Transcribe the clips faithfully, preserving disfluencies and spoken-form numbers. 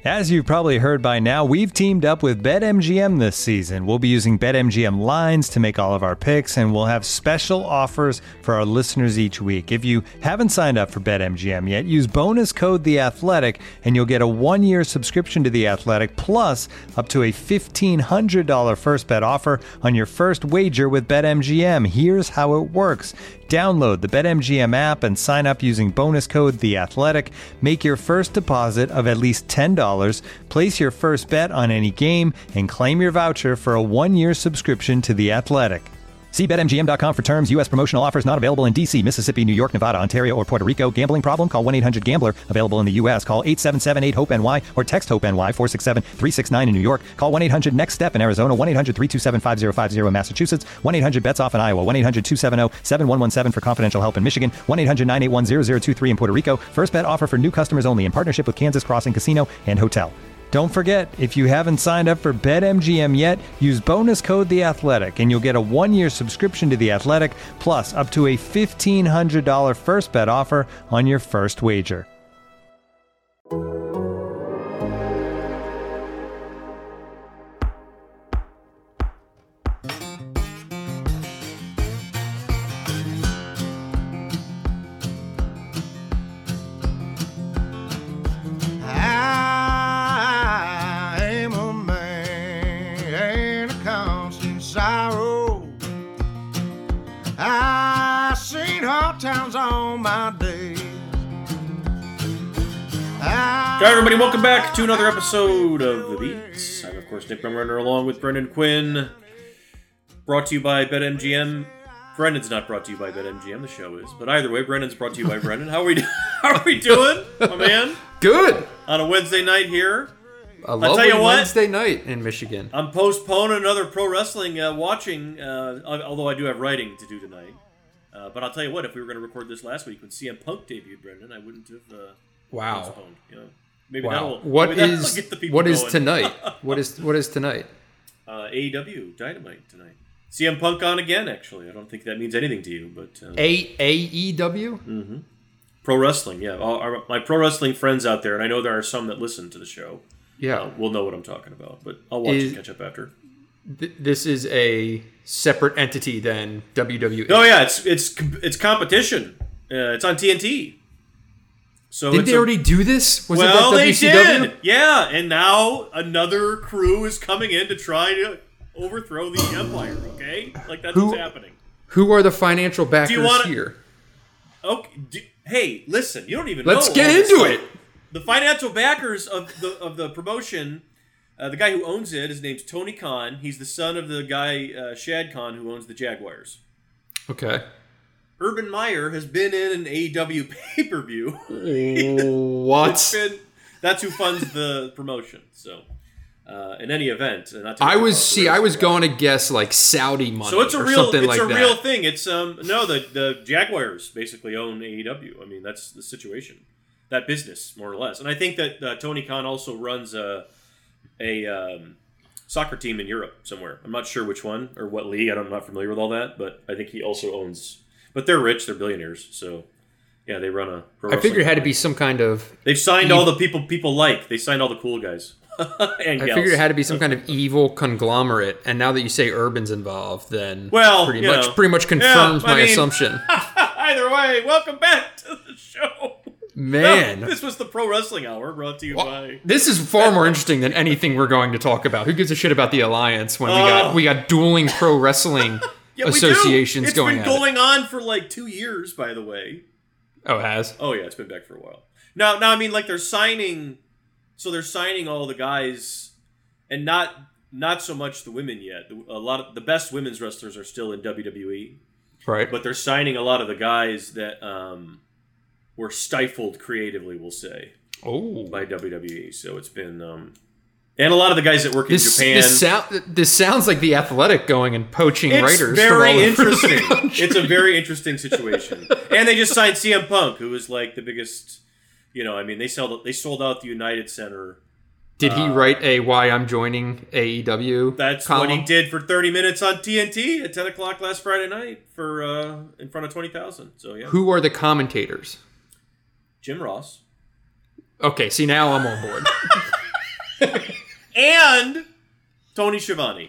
As you've probably heard by now, we've teamed up with BetMGM this season. We'll be using BetMGM lines to make all of our picks, and we'll have special offers for our listeners each week. If you haven't signed up for BetMGM yet, use bonus code The Athletic, and you'll get a one-year subscription to The Athletic, plus up to a fifteen hundred dollars first bet offer on your first wager with BetMGM. Here's how it works. Download the BetMGM app and sign up using bonus code The Athletic. Make your first deposit of at least ten dollars. Place your first bet on any game and claim your voucher for a one-year subscription to The Athletic. See Bet M G M dot com for terms. U S promotional offers not available in D C, Mississippi, New York, Nevada, Ontario, or Puerto Rico. Gambling problem? Call one eight hundred gambler. Available in the U S. Call eight seven seven eight hope N Y or text HOPE-NY four six seven three six nine in New York. Call one eight hundred next step in Arizona. one eight hundred three two seven five zero five zero in Massachusetts. one eight hundred bets off in Iowa. one eight hundred two seven zero seven one one seven for confidential help in Michigan. one eight hundred nine eight one zero zero two three in Puerto Rico. First bet offer for new customers only in partnership with Kansas Crossing Casino and Hotel. Don't forget, if you haven't signed up for BetMGM yet, use bonus code The Athletic, and you'll get a one-year subscription to The Athletic, plus up to a fifteen hundred dollars first bet offer on your first wager. Towns on my day. Hi, everybody. Welcome back to another episode of The Beats. I'm, of course, Nick Bumrunner, along with Brendan Quinn. Brought to you by BetMGM. Brendan's not brought to you by BetMGM. The show is. But either way, Brendan's brought to you by Brendan. How are we, do- How are we doing, my man? Good. On a Wednesday night here. A lovely tell you what, Wednesday night in Michigan. I'm postponing another pro wrestling uh, watching, uh, although I do have writing to do tonight. Uh, but I'll tell you what, if we were going to record this last week when C M Punk debuted, Brendan, I wouldn't have uh, wow. postponed. You know, maybe wow. that'll, what maybe is, that'll get the people what is going. tonight? What is what is tonight? Uh, A E W Dynamite tonight. C M Punk on again, actually. I don't think that means anything to you, but uh, A A E W? Mm-hmm. Pro wrestling, yeah. All, our, my pro wrestling friends out there, and I know there are some that listen to the show. Yeah, uh, will know what I'm talking about. But I'll watch is, and catch up after. Th- this is a separate entity than W W E. Oh yeah, it's it's it's competition. Uh, it's on T N T. So did it's they a, already do this? Was well, it they W C W? did. Yeah, and now another crew is coming in to try to overthrow the empire. Okay, like that's who, what's happening. Who are the financial backers do you wanna, here? Okay. Do, hey, listen. You don't even. Let's know get into it. The financial backers of the of the promotion. Uh, the guy who owns it, his name's Tony Khan. He's the son of the guy, uh, Shad Khan, who owns the Jaguars. Okay. Urban Meyer has been in an A E W pay-per-view. What? been, that's who funds the promotion. So, uh, in any event, not I was see. I was going to guess like Saudi money. So it's a or real, something it's like a that. real thing. It's um no the the Jaguars basically own A E W. I mean that's the situation, that business more or less. And I think that uh, Tony Khan also runs a a um, soccer team in Europe somewhere. I'm not sure which one or what league. I'm not familiar with all that, but I think he also owns. But they're rich. They're billionaires. So yeah, they run a. Pro I figured it had to be some kind of. They've signed all the people people like. They signed all the cool guys. and I gals. figured it had to be some kind of evil conglomerate, and now that you say Urban's involved, then well, pretty you much know, pretty much confirms yeah, I my mean, assumption. Either way, welcome back to the show. Man, no, this was the Pro Wrestling Hour brought to you well, by. This is far more interesting than anything we're going to talk about. Who gives a shit about the Alliance when we uh, got we got dueling pro wrestling yeah, associations it's going? It's been going on for like two years, by the way. Oh, it has? Oh yeah, it's been back for a while. Now, now I mean, like they're signing, so they're signing all the guys, and not not so much the women yet. A lot of the best women's wrestlers are still in W W E, right? But they're signing a lot of the guys that um, were stifled creatively, we'll say, oh, by W W E. So it's been, um, and a lot of the guys that work in this, Japan. This, sound, this sounds like the Athletic going and poaching it's writers. Very from all interesting. Over the It's a very interesting situation. And they just signed C M Punk, who is like the biggest. You know, I mean, they sold they sold out the United Center. Did he uh, write a "Why I'm Joining A E W"? That's column? what he did for thirty minutes on T N T at ten o'clock last Friday night for uh, in front of twenty thousand. So yeah. Who are the commentators? Jim Ross. Okay, see now I'm on board. and Tony Schiavone.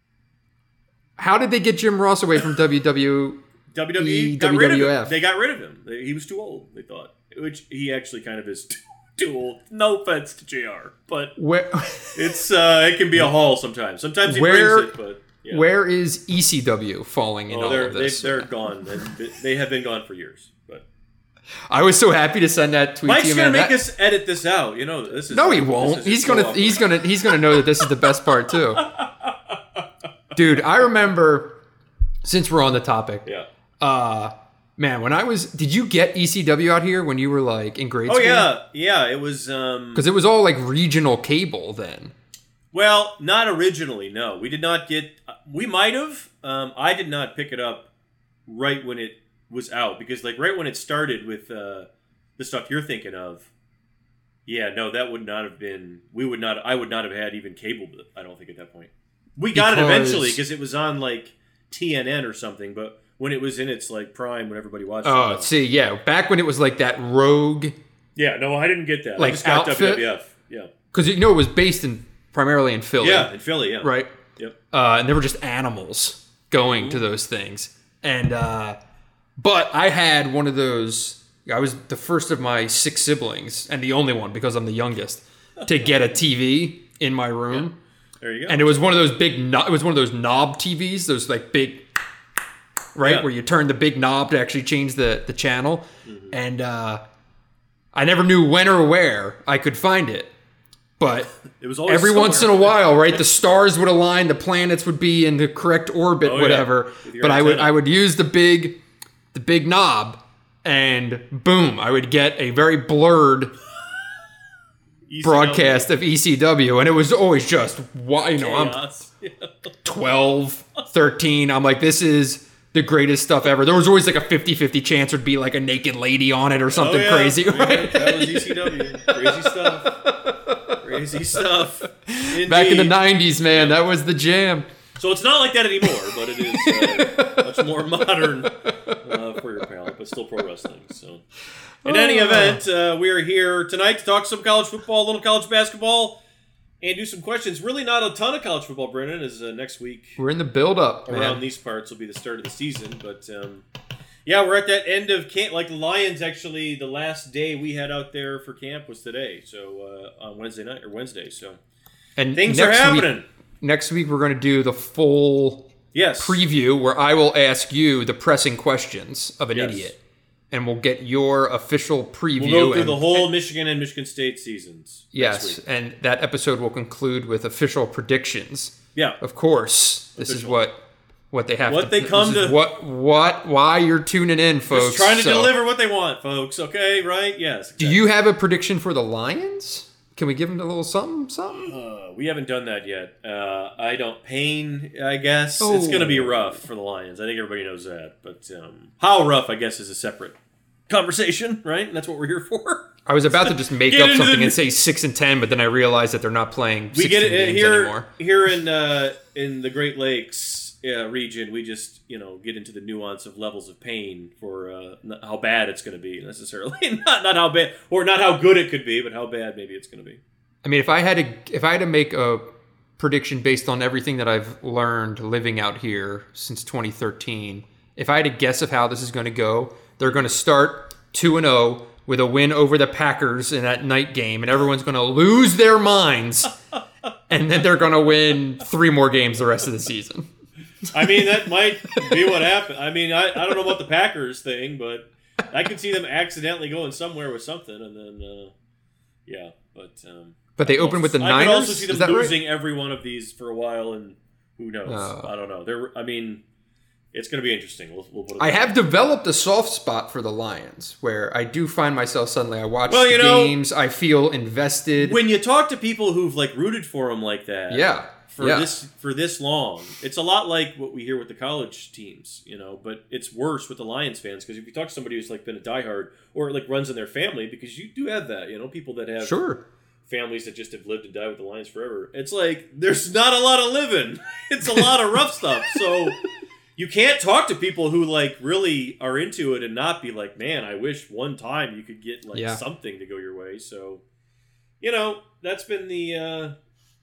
How did they get Jim Ross away from W W? W W E got rid of W W F. him. They got rid of him. He was too old, they thought. Which he actually kind of is too old. No offense to J R, but Where, it's uh, it can be a haul sometimes. Sometimes he Where- brings it, but yeah. where is E C W falling in Oh, all they're of this? they, they're gone. They, they have been gone for years. But I was so happy to send that tweet Mike's to you, gonna man. make That- us edit this out. You know this is No, he this won't. is He's so gonna off. he's gonna he's gonna know that this is the best part too. Dude, I remember, since we're on the topic, Yeah. uh man, when I was did you get E C W out here when you were like in grade Oh school? yeah, yeah. It was. um Because it was all like regional cable then. Well, not originally. No, we did not get. We might have. Um, I did not pick it up right when it was out because, like, right when it started with uh, the stuff you're thinking of. Yeah, no, that would not have been. We would not. I would not have had even cable. I don't think at that point. We got Because- it eventually because it was on like T N N or something. But when it was in its like prime, when everybody watched Oh, it. see, yeah, back when it was like that rogue, Yeah, no, I didn't get that. I Like just got outfit? W W F. Yeah, because you know it was based in primarily in Philly. yeah, in Philly. Yeah, Right. Yep. Uh, and they were just animals going to those things. And uh, but I had one of those. I was the first of my six siblings and the only one because I'm the youngest to get a T V in my room. There you go. And it was one of those big. No- it was one of those knob T Vs. Those like big, right, Yeah. where you turn the big knob to actually change the the channel. Mm-hmm. And uh, I never knew when or where I could find it, but. it was always Every once in a somewhere. while, right? The stars would align, the planets would be in the correct orbit, Oh, yeah. whatever. With your But I would antenna. I would use the big the big knob and boom, I would get a very blurred E C W. broadcast of E C W and it was always just why you know, I'm Chaos. Yeah. twelve, thirteen. I'm like this is the greatest stuff ever. There was always like a fifty-fifty chance there'd be like a naked lady on it or something Oh, yeah. crazy, Yeah, right? that was E C W. Crazy stuff. Crazy stuff. Back in the Indeed. nineties, man, that was the jam. So it's not like that anymore, but it is uh, much more modern uh, for your palate, but still pro wrestling. So, in any Oh. event, uh, we are here tonight to talk some college football, a little college basketball, and do some questions. Really, not a ton of college football, Brennan, as uh, next week We're in the build up, around man. these parts will be the start of the season. But um, yeah, we're at that end of camp. Like the Lions, actually, the last day we had out there for camp was today. So uh, on Wednesday night or Wednesday. So And things are next week- happening. Next week, we're going to do the full Yes. preview where I will ask you the pressing questions of an Yes. idiot. And we'll get your official preview. We'll go through and, the whole Michigan and Michigan State seasons. next Yes, week. and that episode will conclude with official predictions. Yeah. Of course, this is Official. what what they have What to they come this is to- What, what, why you're tuning in, folks. Just trying to So, deliver what they want, folks. Okay, right? Yes. Do you have a prediction for the Lions? Can we give them a little something, something? Uh, we haven't done that yet. Uh, I don't. Pain, I guess. Oh. It's going to be rough for the Lions. I think everybody knows that. But um, how rough, I guess, is a separate conversation, right? That's what we're here for. I was about to just make Get up into something the- and say six and ten, but then I realized that they're not playing We sixteen get it uh, games here anymore. here in uh, in the Great Lakes uh, region. We just you know get into the nuance of levels of pain for uh, not how bad it's going to be necessarily, not not how bad or not how good it could be, but how bad maybe it's going to be. I mean, if I had to, if I had to make a prediction based on everything that I've learned living out here since twenty thirteen, if I had to guess of how this is going to go, they're going to start two and zero with a win over the Packers in that night game, and everyone's going to lose their minds, and then they're going to win three more games the rest of the season. I mean, that might be what happened. I mean, I, I don't know about the Packers thing, but I could see them accidentally going somewhere with something, and then uh, yeah, but. Um, But they open with the I Niners. could also see them is that right? losing every one of these for a while, and who knows? Oh. I don't know. There, I mean, it's going to be interesting. We'll, we'll put it I that have way. developed a soft spot for the Lions, where I do find myself suddenly I watch Well, the you know, games, I feel invested. When you talk to people who've like rooted for them like that, yeah, for yeah. this for this long, it's a lot like what we hear with the college teams, you know. But it's worse with the Lions fans because if you talk to somebody who's like been a diehard or like runs in their family, because you do have that, you know, people that have Sure. families that just have lived and died with the Lions forever. It's like there's not a lot of living. It's a lot of rough stuff. So you can't talk to people who like really are into it and not be like, man, I wish one time you could get like Yeah. something to go your way. So, you know, that's been the uh,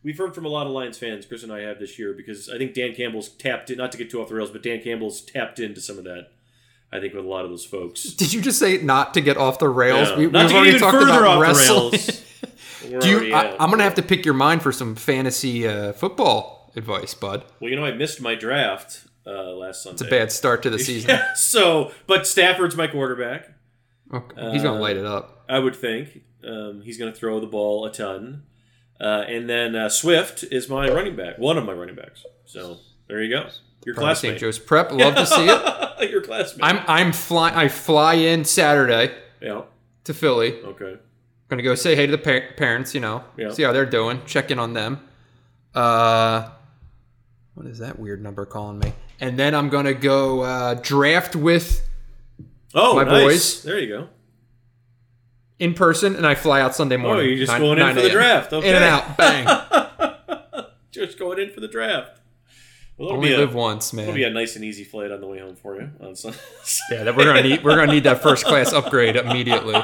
we've heard from a lot of Lions fans, Chris and I have this year, because I think Dan Campbell's tapped in, not to get too off the rails, but Dan Campbell's tapped into some of that, I think, with a lot of those folks. Did you just say not to get off the rails? Yeah. We, not we've to get already even talked further about off wrestling. the rails. We're Do you, already I, at. I'm going to have to pick your mind for some fantasy uh, football advice, bud. Well, you know, I missed my draft uh, last Sunday. It's a bad start to the season. Yeah, so, but Stafford's my quarterback. Okay. He's going to light it up. I would think. Um, he's going to throw the ball a ton. Uh, and then uh, Swift is my running back, one of my running backs. So there you go. Your Probably classmate. Saint Joe's Prep. Love to see it. Your classmate. I'm I'm fly I fly in Saturday yeah. to Philly. Okay. Gonna go say hey to the par- parents. You know, Yeah. see how they're doing. Check in on them. Uh, what is that weird number calling me? And then I'm gonna go uh, draft with Oh, my nice. boys. There you go. in person, and I fly out Sunday morning. Oh, you're just nine- going in nine for the a.m. draft. Okay. In and out, bang. Just going in for the draft. Well, that'll Only be a, live once, man. It'll be a nice and easy flight on the way home for you. On Sunday. Yeah, that we're gonna need. We're gonna need that first class upgrade immediately.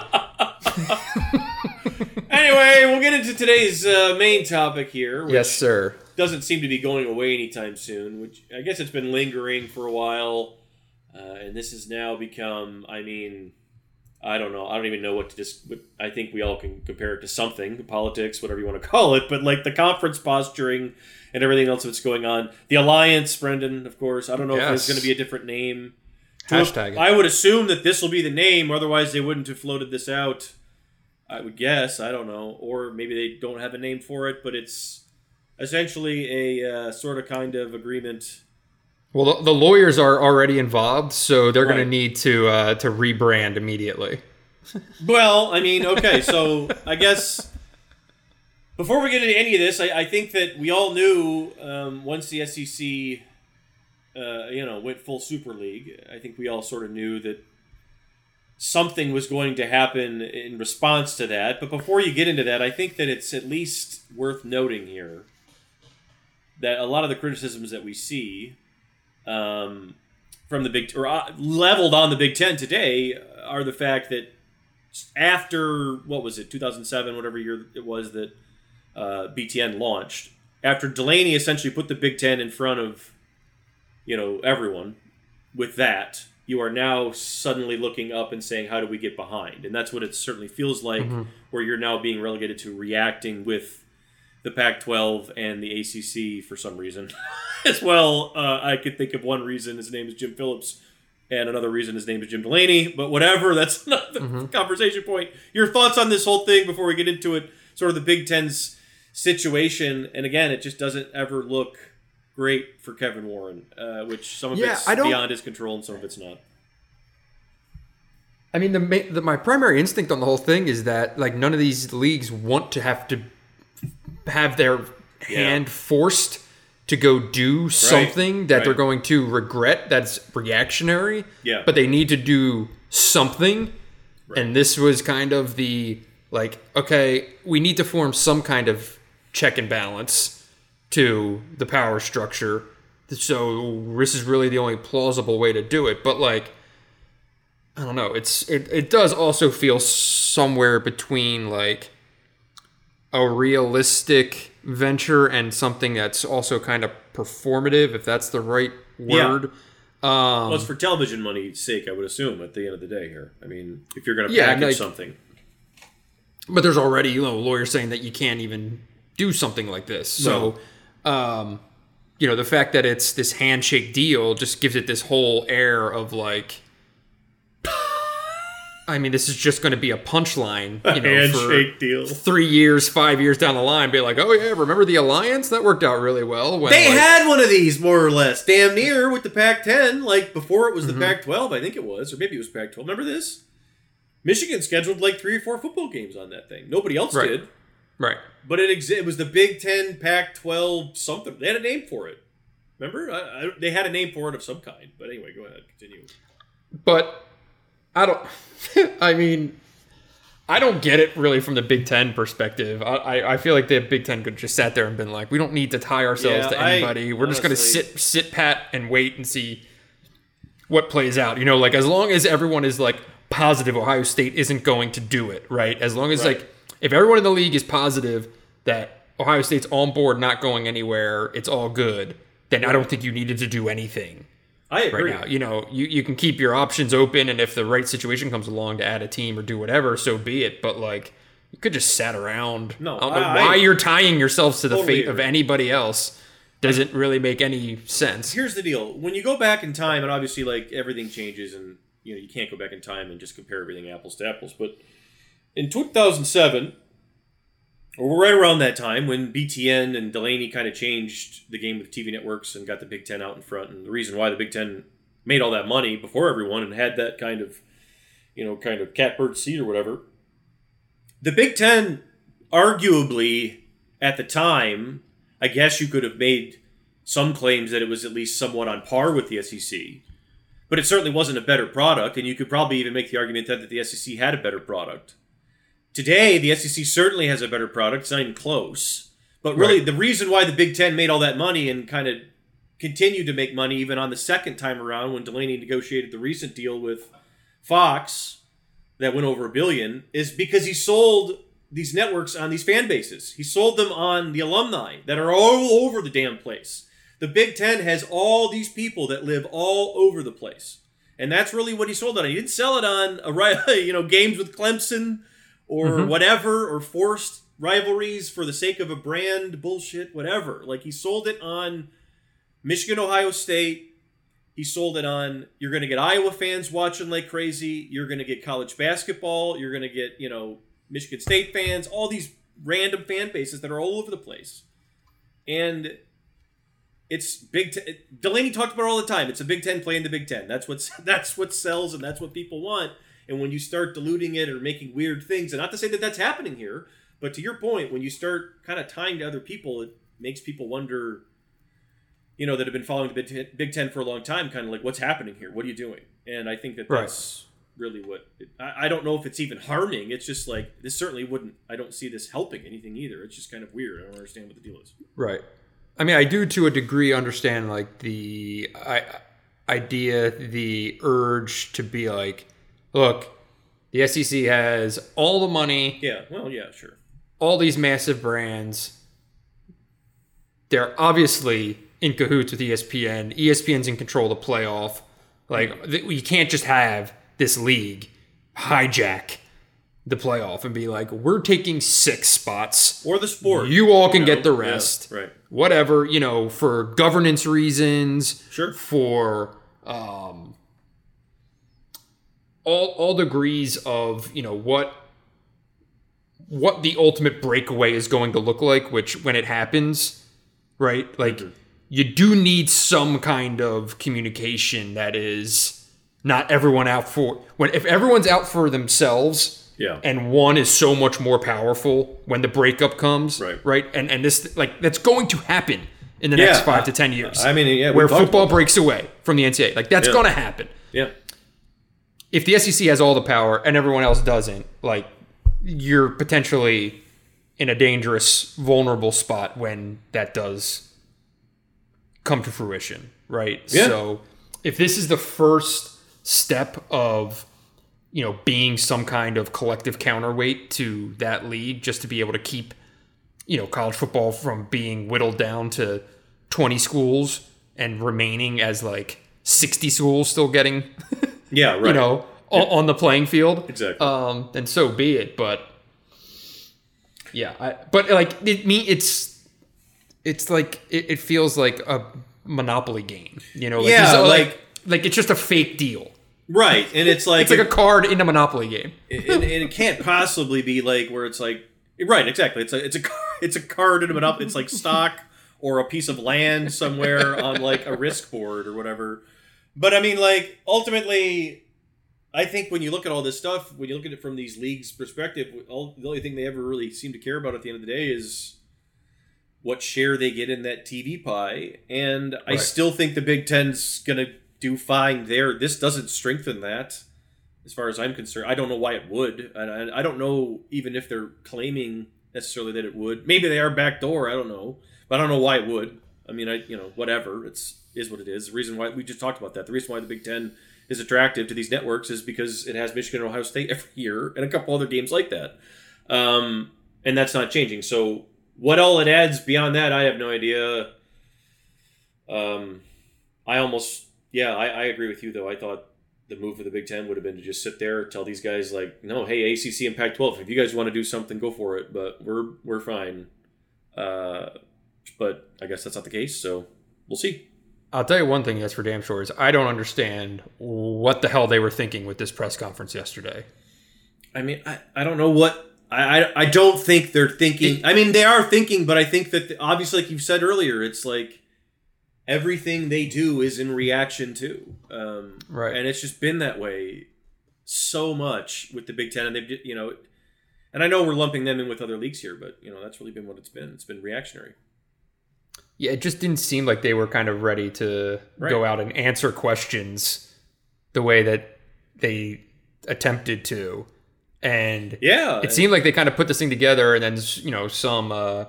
Anyway, we'll get into today's uh, main topic here, which Yes, sir. doesn't seem to be going away anytime soon, which I guess it's been lingering for a while, uh, and this has now become, I mean, I don't know, I don't even know what to just, what, I think we all can compare it to something, politics, whatever you want to call it, but like the conference posturing and everything else that's going on. The Alliance, Brendan, of course, I don't know if there's Yes. going to be a different name. Hashtag it. I would assume that this will be the name, otherwise they wouldn't have floated this out. I would guess. I don't know. Or maybe they don't have a name for it, but it's essentially a uh, sort of kind of agreement. Well, the, the lawyers are already involved, so they're going Right. to need to uh, to rebrand immediately. Well, I mean, okay, so I guess before we get into any of this, I, I think that we all knew um, once the S E C, uh, you know, went full Super League, I think we all sort of knew that something was going to happen in response to that. But before you get into that, I think that it's at least worth noting here that a lot of the criticisms that we see um, from the Big or uh, leveled on the Big Ten today are the fact that after what was it, two thousand seven, whatever year it was that uh, B T N launched, after Delaney essentially put the Big Ten in front of you know everyone with that. You are now suddenly looking up and saying, how do we get behind? And that's what it certainly feels like, mm-hmm. where you're now being relegated to reacting with the Pac twelve and the A C C for some reason. As well, uh, I could think of one reason. His name is Jim Phillips, and another reason his name is Jim Delaney. But whatever, that's not the mm-hmm. conversation point. Your thoughts on this whole thing before we get into it, sort of the Big Ten's situation. And again, it just doesn't ever look great for Kevin Warren, uh, which some of yeah, it's I don't, beyond his control and some of it's not. I mean, the, the my primary instinct on the whole thing is that like none of these leagues want to have to have their yeah. hand forced to go do something right. that right. they're going to regret that's reactionary. Yeah. But they need to do something. Right. And this was kind of the like, okay, we need to form some kind of check and balance to the power structure. So this is really the only plausible way to do it. But like, I don't know. It's it, it does also feel somewhere between like a realistic venture and something that's also kind of performative, if that's the right word. Yeah. Um, well, it's for television money's sake, I would assume, at the end of the day here. I mean, if you're going to yeah, package like, something. But there's already, you know, lawyers saying that you can't even do something like this. So, no. um, you know, the fact that it's this handshake deal just gives it this whole air of like, I mean, this is just going to be a punchline, you know, handshake for deal. three years, five years down the line, be like, oh yeah, remember the Alliance? That worked out really well. When, they like, had one of these, more or less, damn near with the Pac ten, like before it was the mm-hmm. Pac twelve, I think it was, or maybe it was Pac twelve. Remember this? Michigan scheduled like three or four football games on that thing. Nobody else right. did. Right. But it exi- it was the Big Ten, Pac twelve, something. They had a name for it. Remember? I, I, they had a name for it of some kind. But anyway, go ahead. Continue. But I don't... I mean... I don't get it really from the Big Ten perspective. I, I, I feel like the Big Ten could just sat there and been like, we don't need to tie ourselves Yeah, to anybody. I, We're just going to honestly- sit sit pat and wait and see what plays out. You know, like as long as everyone is like positive Ohio State isn't going to do it, right? As long as Right. like if everyone in the league is positive that Ohio State's on board, not going anywhere, it's all good, then I don't think you needed to do anything. I agree. Right now, you know, you, you can keep your options open, and if the right situation comes along to add a team or do whatever, so be it. But like, you could just sat around. No, I don't know I, why I, you're tying yourselves to the totally fate of agree. anybody else. Doesn't really make any sense. Here's the deal: when you go back in time, and obviously, like everything changes, and you know you can't go back in time and just compare everything apples to apples. But in two thousand seven, or right around that time, when B T N and Delaney kind of changed the game with T V networks and got the Big Ten out in front, and the reason why the Big Ten made all that money before everyone and had that kind of, you know, kind of catbird seat or whatever. The Big Ten, arguably, at the time, I guess you could have made some claims that it was at least somewhat on par with the S E C. But it certainly wasn't a better product, and you could probably even make the argument that the S E C had a better product. Today, the S E C certainly has a better product. It's not even close. But really, Right. the reason why the Big Ten made all that money and kind of continued to make money even on the second time around when Delaney negotiated the recent deal with Fox that went over a billion is because he sold these networks on these fan bases. He sold them on the alumni that are all over the damn place. The Big Ten has all these people that live all over the place. And that's really what he sold it on. He didn't sell it on a, you know, games with Clemson or Mhm. whatever, or forced rivalries for the sake of a brand, bullshit, whatever. Like, he sold it on Michigan, Ohio State. He sold it on, you're going to get Iowa fans watching like crazy. You're going to get college basketball. You're going to get, you know, Michigan State fans, all these random fan bases that are all over the place. And it's Big Ten. Delaney talked about it all the time. It's a Big Ten playing the Big Ten. That's what's that's what sells, and that's what people want. And when you start diluting it or making weird things, and not to say that that's happening here, but to your point, when you start kind of tying to other people, it makes people wonder, you know, that have been following the Big Ten, Big Ten for a long time, kind of like, what's happening here? What are you doing? And I think that Right. that's really what it, I, I don't know if it's even harming. It's just like, this certainly wouldn't, I don't see this helping anything either. It's just kind of weird. I don't understand what the deal is. Right. I mean, I do to a degree understand like the I, idea, the urge to be like, look, the S E C has all the money, Yeah, well, yeah, sure. all these massive brands. They're obviously in cahoots with E S P N. E S P N's in control of the playoff. Like, th- you can't just have this league hijack the playoff and be like, we're taking six spots. Or the sport. You all can You know? get the Yeah, rest. right. Whatever, you know, for governance reasons. Sure. For um, all all degrees of, you know, what what the ultimate breakaway is going to look like, which when it happens, right? Like, Mm-hmm. you do need some kind of communication that is not everyone out for when if everyone's out for themselves. Yeah. And one is so much more powerful when the breakup comes, Right. Right, and and this like that's going to happen in the next Yeah, five I- to ten years. I mean, yeah, we where talked football about that. breaks away from the N C double A, like that's Yeah. going to happen. Yeah. If the S E C has all the power and everyone else doesn't, like you're potentially in a dangerous, vulnerable spot when that does come to fruition, right? Yeah. So if this is the first step of, you know, being some kind of collective counterweight to that league, just to be able to keep, you know, college football from being whittled down to twenty schools and remaining as like sixty schools still getting, Yeah, right. you know, on, on the playing field. Exactly. Um, then so be it. But yeah, I, but like it me, it's it's like it, it feels like a monopoly game. You know, like, Yeah, it's, uh, like- like like it's just a fake deal. Right. And it's like, It's like a card in a Monopoly game. and, and it can't possibly be like where it's like, right, exactly. It's a it's a car- it's a card in a monopoly. It's like stock or a piece of land somewhere on like a risk board or whatever. But I mean, like ultimately, I think when you look at all this stuff, when you look at it from these leagues' perspective, all, the only thing they ever really seem to care about at the end of the day is what share they get in that T V pie. And I Right. still think the Big Ten's gonna do fine there. This doesn't strengthen that. As far as I'm concerned, I don't know why it would. And I, I don't know even if they're claiming necessarily that it would. Maybe they are backdoor. I don't know, but I don't know why it would. I mean, I you know whatever. It's is what it is. The reason why we just talked about that. The reason why the Big Ten is attractive to these networks is because it has Michigan and Ohio State every year and a couple other games like that, um, and that's not changing. So what all it adds beyond that, I have no idea. Um, I almost, yeah, I, I agree with you, though. I thought the move for the Big Ten would have been to just sit there, tell these guys, like, no, hey, A C C and Pac twelve, if you guys want to do something, go for it, but we're we're fine. Uh, but I guess that's not the case, so we'll see. I'll tell you one thing that's for damn sure is I don't understand what the hell they were thinking with this press conference yesterday. I mean, I, I don't know what... I, I I don't think they're thinking... It, I mean, they are thinking, but I think that, obviously, like you said earlier, it's like everything they do is in reaction to. Um, right. And it's just been that way so much with the Big Ten. And they've, you know... And I know we're lumping them in with other leagues here, but, you know, that's really been what it's been. It's been reactionary. Yeah, it just didn't seem like they were kind of ready to right. go out and answer questions the way that they attempted to. And yeah, it seemed like they kind of put this thing together and then, you know, some, uh,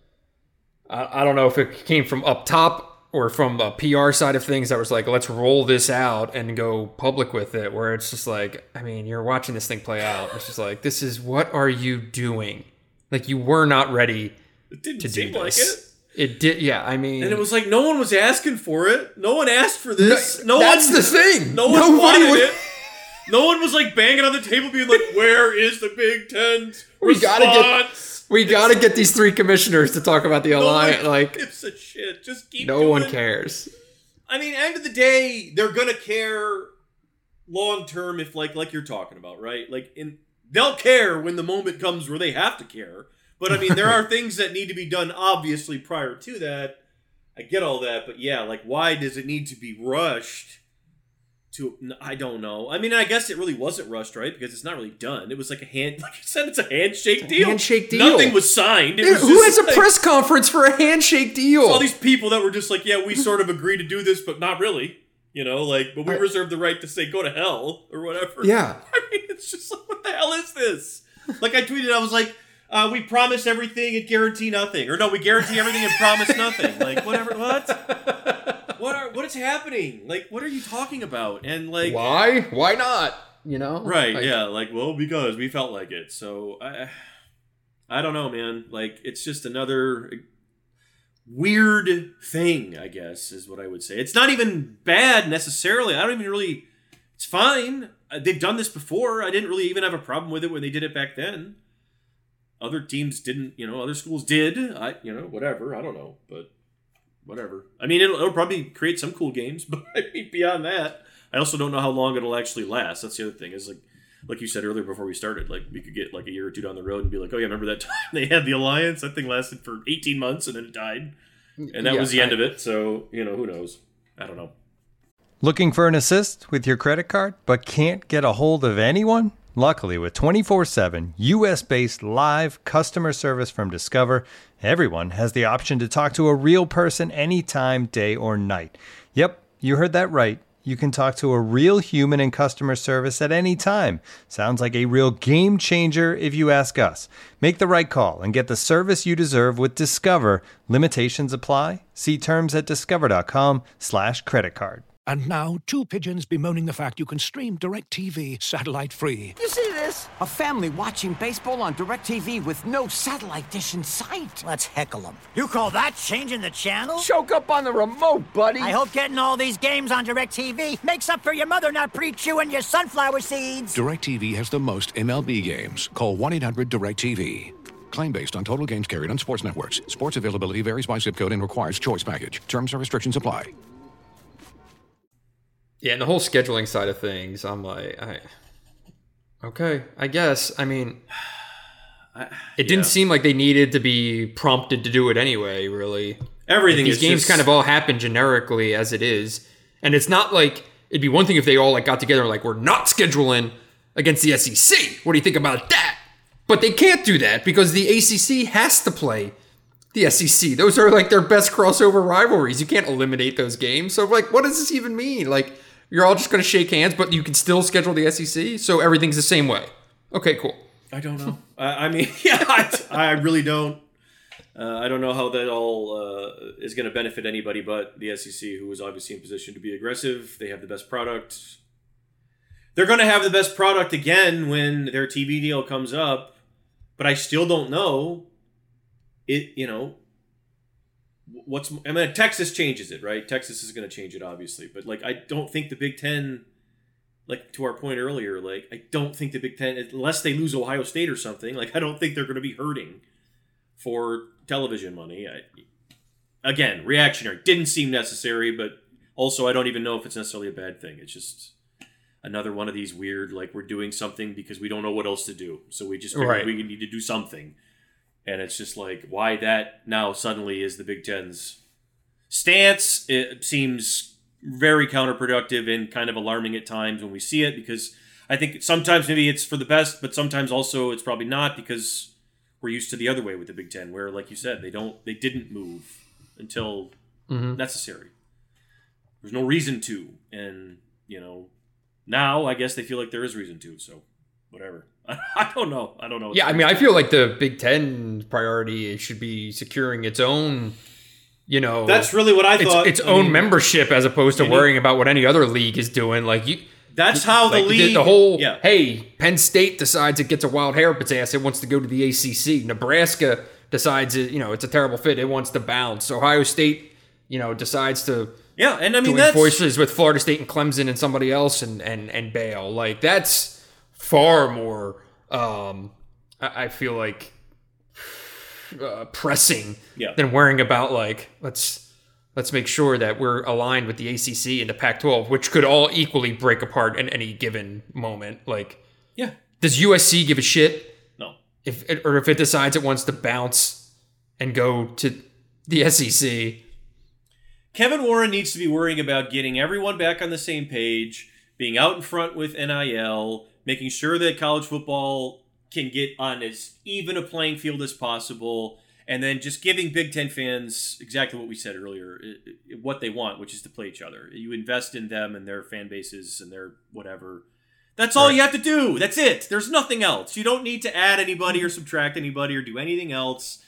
I, I don't know if it came from up top or from a P R side of things that was like, let's roll this out and go public with it, where it's just like, I mean, you're watching this thing play out. It's just like, this is, what are you doing? Like, you were not ready it didn't to do seem this. Like it. It did, yeah. I mean, and it was like no one was asking for it. No one asked for this. No, no that's one. the thing. No one wanted would... it. No one was like banging on the table, being like, "Where is the Big Ten's we response?" Gotta get, we it's... gotta get these three commissioners to talk about the alliance. No like, gives a shit. Just keep. No doing. one cares. I mean, end of the day, they're gonna care long term if, like, like you're talking about, right? Like, in they'll care when the moment comes where they have to care. But I mean, there are things that need to be done, obviously, prior to that. I get all that, but yeah, like, why does it need to be rushed to, I don't know. I mean, I guess it really wasn't rushed, right? Because it's not really done. It was like a hand, like you said, it's a handshake deal. Handshake deal. Nothing was signed. It Dude, was who has a like, press conference for a handshake deal? All these people that were just like, yeah, we sort of agreed to do this, but not really. You know, like, but we reserve the right to say, go to hell, or whatever. Yeah. I mean, it's just like, what the hell is this? Like, I tweeted, I was like, Uh, we promise everything and guarantee nothing. Or no, we guarantee everything and promise nothing. Like, whatever, what? What are, what is happening? Like, what are you talking about? And like... Why? Why not? You know? Right, like, yeah. Like, well, because we felt like it. So, I, I don't know, man. Like, it's just another weird thing, I guess, is what I would say. It's not even bad, necessarily. I don't even really... It's fine. They've done this before. I didn't really even have a problem with it when they did it back then. Other teams didn't, you know, other schools did. I, you know, whatever. I don't know, but whatever. I mean, it'll, it'll probably create some cool games, but I mean, beyond that, I also don't know how long it'll actually last. That's the other thing is like, like you said earlier before we started, like we could get like a year or two down the road and be like, oh yeah, remember that time they had the alliance? That thing lasted for eighteen months and then it died. And that yeah, was the end I, of it. So, you know, who knows? I don't know. Looking for an assist with your credit card, but can't get a hold of anyone? Luckily, with twenty-four seven U S-based live customer service from Discover, everyone has the option to talk to a real person anytime, day or night. Yep, you heard that right. You can talk to a real human in customer service at any time. Sounds like a real game changer if you ask us. Make the right call and get the service you deserve with Discover. Limitations apply. See terms at discover.com slash credit card. And now, two pigeons bemoaning the fact you can stream DirecTV satellite-free. You see this? A family watching baseball on DirecTV with no satellite dish in sight. Let's heckle them. You call that changing the channel? Choke up on the remote, buddy. I hope getting all these games on DirecTV makes up for your mother not pre-chewing your sunflower seeds. DirecTV has the most M L B games. Call one eight hundred direct T V. Claim based on total games carried on sports networks. Sports availability varies by zip code and requires choice package. Terms and restrictions apply. Yeah, and the whole scheduling side of things, I'm like, I, okay, I guess. I mean, I, it didn't yeah. seem like they needed to be prompted to do it anyway, really. Everything like, is These games just... kind of all happen generically as it is. And it's not like, it'd be one thing if they all like got together and like, we're not scheduling against the S E C. What do you think about that? But they can't do that because the A C C has to play the S E C. Those are like their best crossover rivalries. You can't eliminate those games. So like, what does this even mean? Like, you're all just going to shake hands, but you can still schedule the S E C, so everything's the same way. Okay, cool. I don't know. I, I mean, yeah, I, I really don't. Uh, I don't know how that all uh, is going to benefit anybody but the S E C, who is obviously in position to be aggressive. They have the best product. They're going to have the best product again when their T V deal comes up, but I still don't know it, you know, what's, I mean, Texas changes it, right? Texas is going to change it, obviously. But, like, I don't think the Big Ten, like, to our point earlier, like, I don't think the Big Ten, unless they lose Ohio State or something, like, I don't think they're going to be hurting for television money. I, again, reactionary. Didn't seem necessary, but also I don't even know if it's necessarily a bad thing. It's just another one of these weird, like, we're doing something because we don't know what else to do. So we just figure Right. we need to do something. And it's just like, why that now suddenly is the Big Ten's stance? It seems very counterproductive and kind of alarming at times when we see it, because I think sometimes maybe it's for the best, but sometimes also it's probably not, because we're used to the other way with the Big Ten, where, like you said, they don't, they didn't move until Mm-hmm. necessary. There's no reason to, and you know, now I guess they feel like there is reason to. So, whatever. I don't know. I don't know. Yeah, I mean, I feel like the Big Ten priority should be securing its own, you know, That's really what I its, thought. its I own mean, membership, as opposed to you need- worrying about what any other league is doing. Like you, That's how the like league. the, the whole. Yeah. Hey, Penn State decides it gets a wild hair up its ass. It wants to go to the A C C. Nebraska decides it. You know, it's a terrible fit. It wants to bounce. Ohio State, you know, decides to. Yeah, and I mean Join that's forces with Florida State and Clemson and somebody else and and and bail. Like that's far more. Um, I, I feel like uh, pressing Yeah. than worrying about like let's let's make sure that we're aligned with the A C C and the Pac twelve, which could all equally break apart in any given moment. Like, yeah. does U S C give a shit No. if it, or if it decides it wants to bounce and go to the S E C? Kevin Warren needs to be worrying about getting everyone back on the same page, being out in front with N I L, making sure that college football can get on as even a playing field as possible, and then just giving Big Ten fans exactly what we said earlier, what they want, which is to play each other. You invest in them and their fan bases and their whatever. That's all Right. you have to do. That's it. There's nothing else. You don't need to add anybody or subtract anybody or do anything else.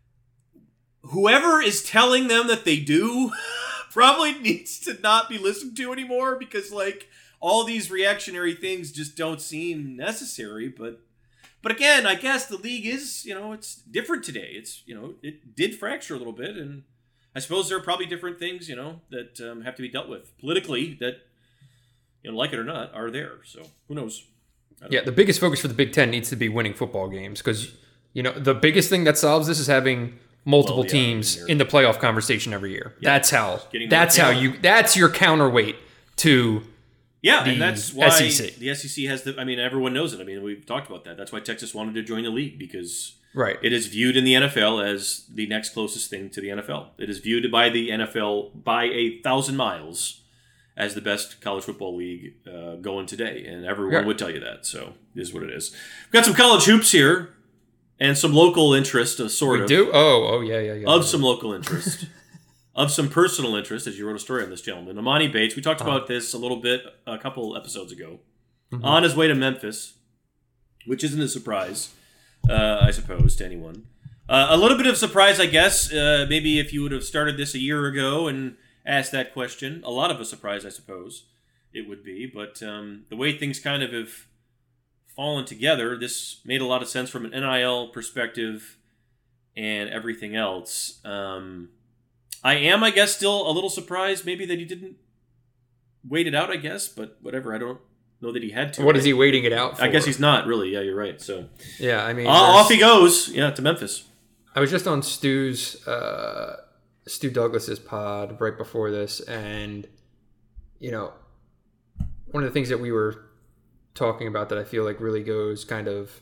Whoever is telling them that they do probably needs to not be listened to anymore, because like all these reactionary things just don't seem necessary. But but again, I guess the league is, you know, it's different today. It's, you know, it did fracture a little bit, and I suppose there are probably different things, you know, that um, have to be dealt with politically that, you know, like it or not, are there. So who knows? I don't Yeah, know. the biggest focus for the Big Ten needs to be winning football games, because you know the biggest thing that solves this is having multiple Well, yeah, teams you're- in the playoff conversation every year. That's how. Getting more That's how talent. you. That's your counterweight to. Yeah, the and that's why S E C. the S E C has the. I mean, everyone knows it. I mean, we've talked about that. That's why Texas wanted to join the league, because Right. it is viewed in the N F L as the next closest thing to the N F L. It is viewed by the N F L by a thousand miles as the best college football league uh, going today, and everyone Yeah. would tell you that. So it is what it is. We've got some college hoops here, and some local interest, uh, sort We of. do. Oh. Oh yeah. Yeah. Yeah. Of some local interest, of some personal interest, as you wrote a story on this gentleman, Amani Bates. We talked about this a little bit a couple episodes ago. On his way to Memphis, which isn't a surprise, uh, I suppose, to anyone. Uh, a little bit of surprise, I guess, uh, maybe if you would have started this a year ago and asked that question. A lot of a surprise, I suppose, it would be. But um, the way things kind of have fallen together, this made a lot of sense from an N I L perspective and everything else. Um, I am, I guess, still a little surprised maybe that he didn't wait it out, I guess, but whatever. I don't know that he had to. What is he waiting it out for? I guess he's not, really. Yeah, you're right. So Yeah. I mean. uh, there's- off he goes, yeah, to Memphis. I was just on Stu's uh, Stu Douglas's pod right before this, and you know, one of the things that we were talking about that I feel like really goes kind of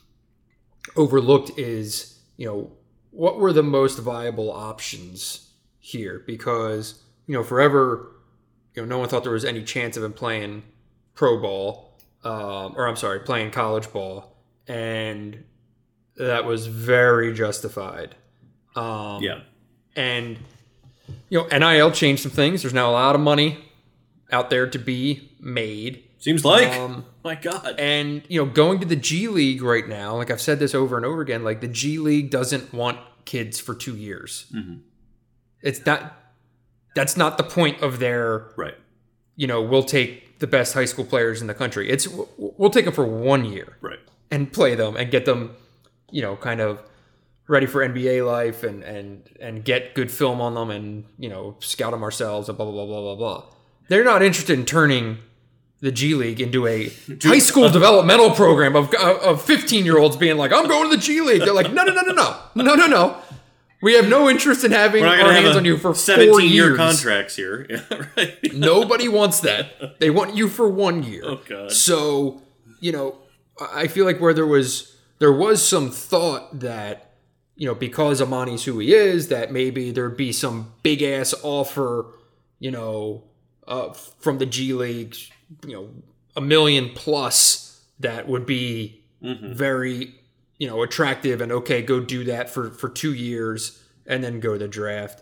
overlooked is, you know, what were the most viable options here? Because you know, forever, you know, no one thought there was any chance of him playing pro ball, um, or I'm sorry, playing college ball, and that was very justified. Um, Yeah. And, you know, N I L changed some things. There's now a lot of money out there to be made. Seems like. Um, My God. And, you know, going to the G League right now, like I've said this over and over again, like the G League doesn't want kids for two years. Mm-hmm. It's not, that's not the point of their, Right. you know, we'll take the best high school players in the country. It's, we'll take them for one year Right. and play them and get them, you know, kind of ready for N B A life and and and get good film on them and, you know, scout them ourselves and blah, blah, blah, blah, blah, blah. They're not interested in turning the G League into a high school developmental program of of fifteen-year-olds being like, I'm going to the G League. They're like, no, no, no, no, no. No, no, no. We have no interest in having our have hands on you for four seventeen-year years. contracts here. Yeah, right. Nobody wants that. They want you for one year. Oh, God. So, you know, I feel like where there was there was some thought that, you know, because Amani's who he is, that maybe there'd be some big ass offer, you know, uh, from the G League, you know, a million plus that would be mm-hmm. very, you know, attractive and okay, go do that for, for two years and then go to the draft.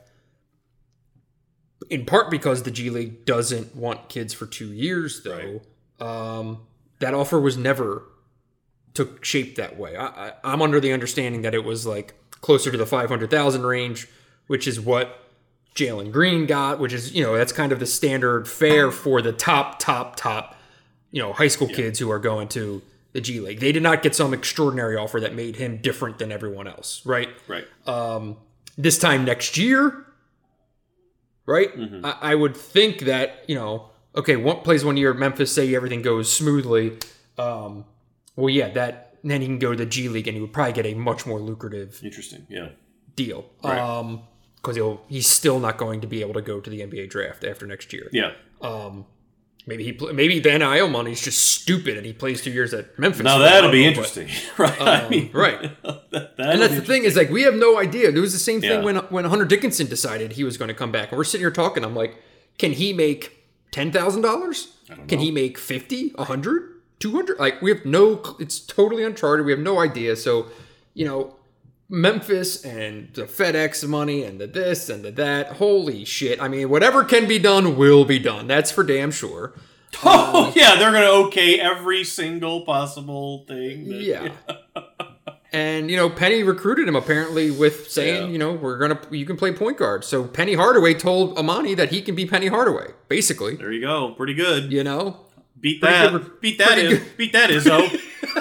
In part because the G League doesn't want kids for two years, though. Right. Um, that offer was never took shape that way. I, I, I'm under the understanding that it was like closer to the five hundred thousand range, which is what Jalen Green got, which is, you know, that's kind of the standard fare for the top, top, top, you know, high school yeah. kids who are going to the G League. They did not get some extraordinary offer that made him different than everyone else, right? Right. Um, this time next year, right? Mm-hmm. I, I would think that, you know, okay, one plays one year at Memphis, say everything goes smoothly. Um, well, yeah, that then he can go to the G League and he would probably get a much more lucrative, interesting, yeah, deal. Right. Um, because he'll he's still not going to be able to go to the N B A draft after next year. Yeah. Um, maybe he play, maybe the N I L money is just stupid and he plays two years at Memphis. Now that'll be interesting, but, right? Um, I mean, right. that, and that's the thing is like we have no idea. It was the same thing yeah. when when Hunter Dickinson decided he was going to come back, and we're sitting here talking. I'm like, can he make ten thousand dollars? Can he make fifty, a hundred, two hundred? Like we have no. It's totally uncharted. We have no idea. So, you know. Memphis and the FedEx money and the this and the that. Holy shit. I mean, whatever can be done will be done. That's for damn sure. Oh, um, yeah. They're going to okay every single possible thing. That, yeah. yeah. And, you know, Penny recruited him apparently with saying, yeah. you know, we're going to, you can play point guard. So Penny Hardaway told Amani that he can be Penny Hardaway, basically. There you go. Pretty good. You know? Beat that. Good, beat that in. Beat that, Izzo.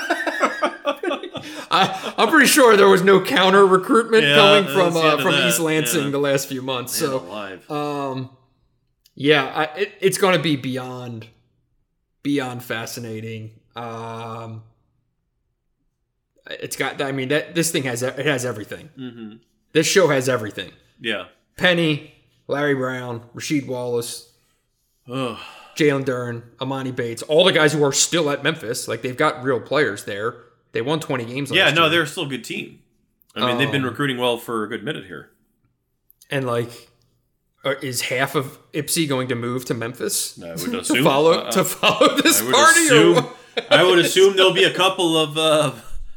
I, I'm pretty sure there was no counter recruitment yeah, coming from uh, from that. East Lansing yeah. the last few months. Man so, alive. um, yeah, I, it, it's going to be beyond beyond fascinating. Um, it's got. I mean, that this thing has it has everything. Mm-hmm. This show has everything. Yeah. Penny, Larry Brown, Rasheed Wallace, Jalen Duren, Amani Bates, all the guys who are still at Memphis. Like they've got real players there. They won twenty games last Yeah, no, year. they're still a good team. I mean, um, they've been recruiting well for a good minute here. And, like, uh, is half of Ipsy going to move to Memphis? I would assume. to, follow, uh, to follow this I would party? Assume, or I would assume there'll be a couple of uh,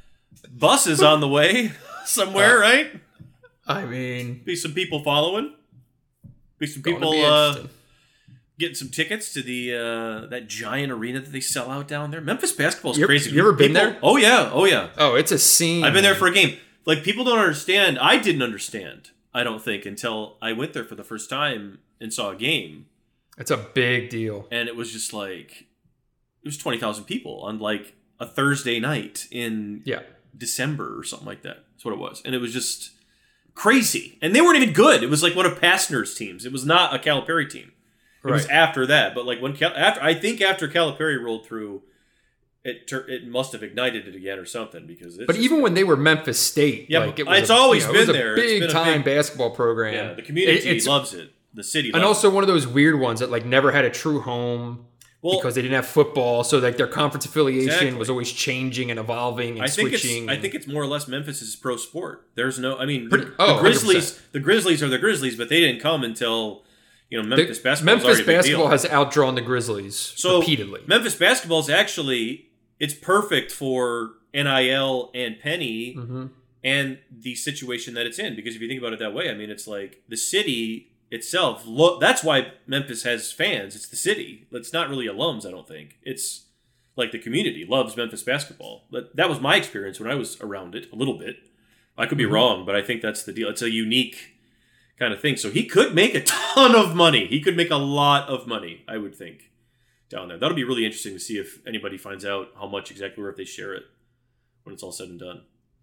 buses on the way somewhere, uh, right? I mean... Be some people following. Be some people... Be uh, getting some tickets to the uh, that giant arena that they sell out down there. Memphis basketball is you crazy. You ever been people, there? Oh yeah, oh yeah. Oh, it's a scene. I've been there for a game. Like people don't understand. I didn't understand. I don't think until I went there for the first time and saw a game. It's a big deal. And it was just like it was twenty thousand people on like a Thursday night in yeah. December or something like that. That's what it was, and it was just crazy. And they weren't even good. It was like one of Pastner's teams. It was not a Calipari team. It right. was after that, but like when Cal- after I think after Calipari rolled through, it ter- it must have ignited it again or something because. It's but even when they were Memphis State, yeah, like it was it's a, always you know, been it was there. A big it's been time a big, basketball program. Yeah, the community it, loves it. The city, loves and also it. one of those weird ones that like never had a true home. Well, because they didn't have football, so like their conference affiliation exactly. was always changing and evolving and I think switching. It's, and... I think it's more or less Memphis' pro sport. There's no, I mean, Pretty, the, oh, the Grizzlies, one hundred percent. The Grizzlies are the Grizzlies, but they didn't come until you know Memphis the, basketball. Memphis basketball basketball has outdrawn the Grizzlies so repeatedly. Memphis basketball is actually it's perfect for N I L and Penny mm-hmm. and the situation that it's in because if you think about it that way, I mean, it's like the city. Itself, lo- that's why Memphis has fans. It's the city. It's not really alums, I don't think. It's like the community loves Memphis basketball. But that was my experience when I was around it a little bit. I could be mm-hmm. wrong, but I think that's the deal. It's a unique kind of thing. So he could make a ton of money. He could make a lot of money, I would think, down there. That'll be really interesting to see if anybody finds out how much exactly or if they share it when it's all said and done.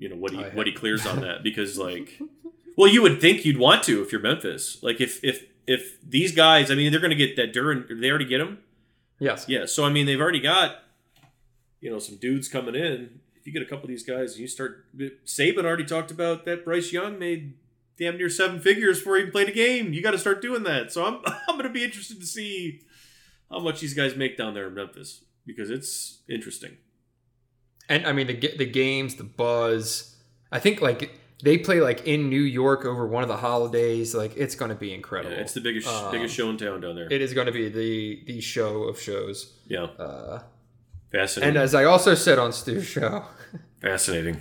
you know, what he I what he clears on that because like, well, you would think you'd want to if you're Memphis. Like if if if these guys, I mean, they're going to get that Duran. Did they already get him? Yes. Yeah. So I mean, they've already got, you know, some dudes coming in. If you get a couple of these guys, and you start. Saban already talked about that. Bryce Young made damn near seven figures before he even played a game. You got to start doing that. So I'm I'm going to be interested to see how much these guys make down there in Memphis because it's interesting. And I mean the the games, the buzz. I think like they play like in New York over one of the holidays. Like it's going to be incredible. Yeah, it's the biggest um, biggest show in town down there. It is going to be the the show of shows. Yeah. Uh, Fascinating. and as I also said on Stu's show, fascinating.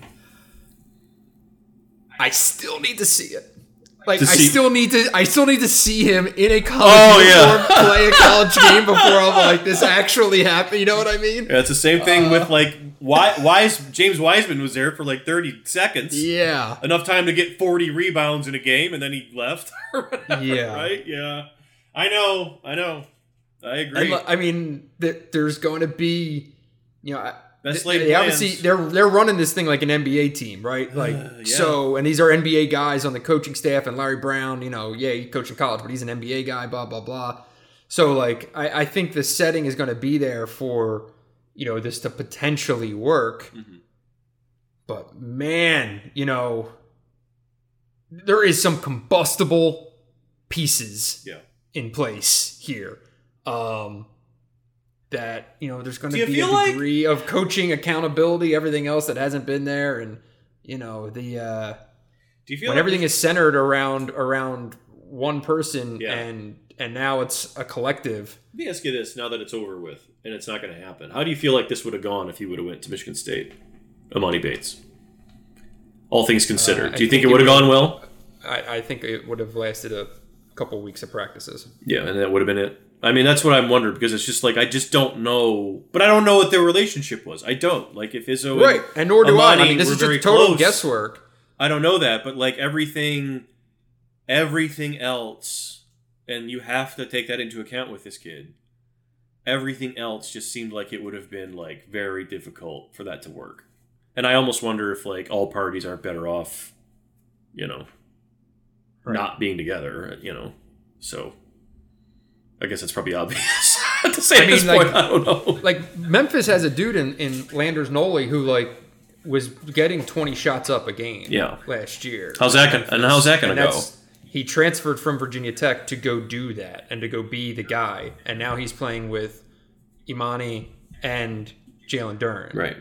I still need to see it. Like To I see- still need to. I still need to see him in a college Oh, uniform yeah. play a college game before I'm like, this actually happened. You know what I mean? Yeah, it's the same thing with like Wi- Wise. James Wiseman was there for like thirty seconds. Yeah. Enough time to get forty rebounds in a game, and then he left. or whatever, Yeah. Right. Yeah. I know. I know. I agree. And, I mean, th- there's going to be, you know, I- Best they, laid they plans. obviously they're they're running this thing like an N B A team, right? Like yeah. so, and these are N B A guys on the coaching staff. And Larry Brown, you know, yeah, he coached in college, but he's an N B A guy. Blah blah blah. So, like, I, I think the setting is going to be there for, you know, this to potentially work. Mm-hmm. But man, you know, there is some combustible pieces yeah. in place here. Um, that, you know, there's going Do to you be a feel like- degree of coaching accountability, everything else that hasn't been there. And, you know, the, uh, Do you feel when like everything is centered around, around one person Yeah. and, and now it's a collective. Let me ask you this: now that it's over with and it's not going to happen, how do you feel like this would have gone if he would have went to Michigan State, Amani Bates? All things considered, Uh, I do you think, think it it would have would've- gone well? I, I think it would have lasted a couple weeks of practices. Yeah, and that would have been it. I mean, that's what I'm wondering because it's just like I just don't know, but I don't know what their relationship was. I don't like if Izzo Right. And nor do I. I Amani mean, this were is very just total close. guesswork. I don't know that, but like everything, everything else, and you have to take that into account with this kid. Everything else just seemed like it would have been like very difficult for that to work, and I almost wonder if like all parties aren't better off, you know, Right. not being together. You know, so I guess it's probably obvious to say I at this mean, like- point. I don't know. Like Memphis has a dude in, in Landers Noli who like was getting twenty shots up a game Yeah. last year. How's that gonna, and how's that going And to go? that's- He transferred from Virginia Tech to go do that and to go be the guy. And now he's playing with Imani and Jalen Duren. Right.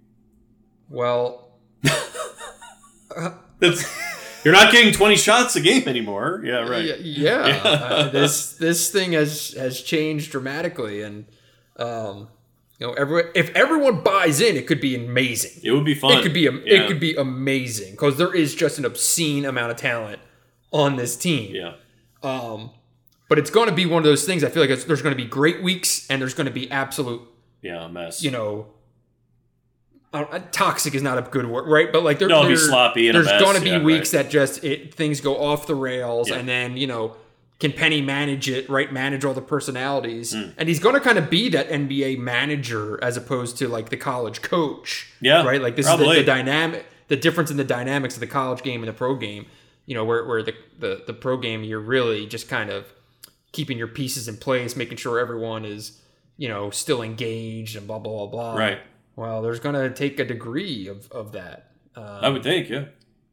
Well, That's, you're not getting twenty shots a game anymore. Yeah, right. y- yeah, uh, this this thing has has changed dramatically, and um, you know, every, if everyone buys in, it could be amazing. It would be fun. It could be am- Yeah. it could be amazing because there is just an obscene amount of talent on this team. Yeah. Um, but it's going to be one of those things. I feel like it's, there's going to be great weeks and there's going to be absolute, Yeah, a mess. you know, I don't- toxic is not a good word, right? But like there, No, it'll be there- sloppy and a there's mess, going to be yeah, weeks right. that just it things go off the rails, Yeah. and then you know, can Penny manage it? Right, manage all the personalities, Mm. and he's going to kind of be that N B A manager as opposed to like the college coach. Yeah, right. Like this probably. is the, the dynamic, the difference in the dynamics of the college game and the pro game. You know, where where the the, the pro game you're really just kind of keeping your pieces in place, making sure everyone is, you know, still engaged and blah, blah, blah, blah. Right. Well, there's going to take a degree of, of that. Um, I would think, yeah.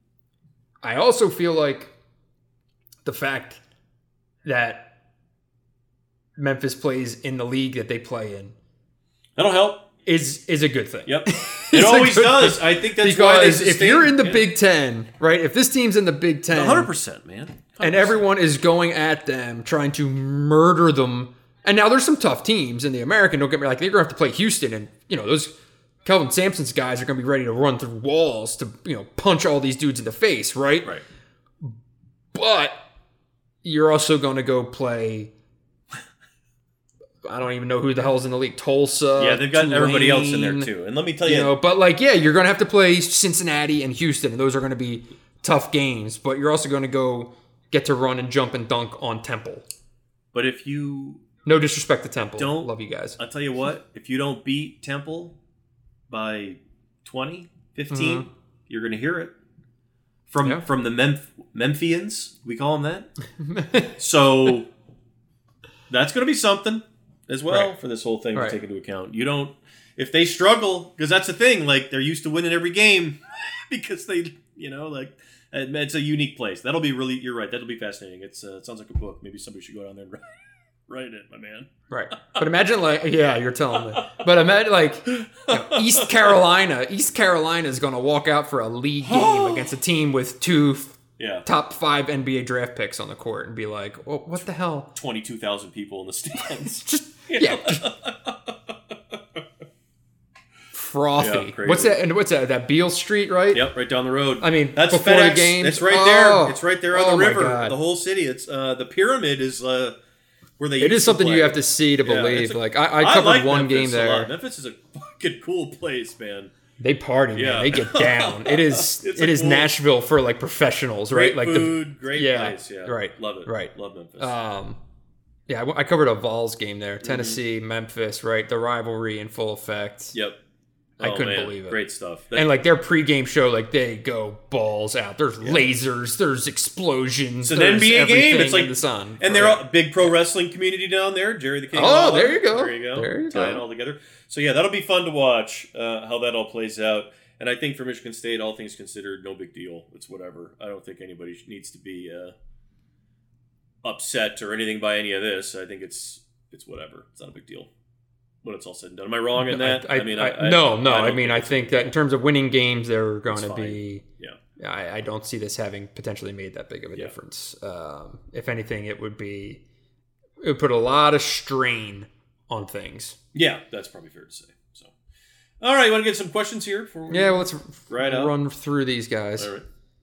I also feel like the fact that Memphis plays in the league that they play in That'll help. is is a good thing. Yep. It's It a always good does. thing. I think that's why they Because if you're in the sustain- Big Ten, right? If this team's in the Big Ten, one hundred percent, man. one hundred percent. and everyone is going at them, trying to murder them. And now there's some tough teams in the American. Don't get me like they're going to have to play Houston, and you know those Kelvin Sampson's guys are going to be ready to run through walls to you know punch all these dudes in the face, right? Right. But you're also going to go play. I don't even know who the hell's in the league. Tulsa. Yeah, they've got everybody else in there Tulane, too. And let me tell you, You know, but like, yeah, you're going to have to play Cincinnati and Houston, and those are going to be tough games. But you're also going to go get to run and jump and dunk on Temple. but if you No disrespect to Temple. Don't- Love you guys. I'll tell you what, if you don't beat Temple by twenty, fifteen, Mm-hmm. You're going to hear it from Yeah. from the Memph- Memphians. We call them that. So that's going to be something as well Right. for this whole thing Right. to take into account. You don't if they struggle, because that's the thing. Like they're used to winning every game because they, you know, like it's a unique place. That'll be really. You're right. That'll be fascinating. It's uh, it sounds like a book. Maybe somebody should go down there and write, write it, my man. Right. But imagine like, yeah, you're telling me. But imagine like you know, East Carolina. East Carolina is going to walk out for a league game against a team with two Yeah. top five N B A draft picks on the court and be like, well, what the hell? twenty-two thousand people in the stands. Just, yeah. just frothy. Yeah, crazy. What's that? And what's that? That Beale Street, right? Yep, right down the road. I mean, that's before FedEx. the game. It's right Oh. there. It's right there on Oh the my river. God. The whole city. It's uh, the pyramid is uh, where they. It used is something to you play. have to see to Yeah, believe. it's a- like I, I covered like one Memphis game a lot. there. Memphis is a fucking cool place, man. They party, Yeah. man. They get down. It is. It's it a is cool- Nashville for like professionals, Great right? Like food, the great yeah, place. Yeah, right, Love it. right. Love Memphis. Um, yeah, I, w- I covered a Vols game there. Mm-hmm. Tennessee, Memphis, right? The rivalry in full effect. yep. I Oh, couldn't man. believe it. Great stuff. And like their pregame show, like they go balls out. There's lasers, there's explosions. It's an there's N B A game. everything It's like in the sun. and they're Right. all big pro wrestling community down there. Jerry the King. Oh, Lawler. there you go. There you go. There you Tie go. it all together. So yeah, that'll be fun to watch uh, how that all plays out. And I think for Michigan State, all things considered, no big deal. It's whatever. I don't think anybody needs to be uh, upset or anything by any of this. I think it's it's whatever. It's not a big deal when it's all said and done. Am I wrong in that? I, I, mean, I, I, no, no. I I, don't mean, I it's- think that in terms of winning games, they're going It's to fine. be. Yeah. I, I don't see this having potentially made that big of a Yeah. difference. Um, if anything, it would be it would put a lot of strain on things. Yeah, that's probably fair to say. So, all right, you want to get some questions here? Before we Yeah, well, let's Right out. run through these guys. All right.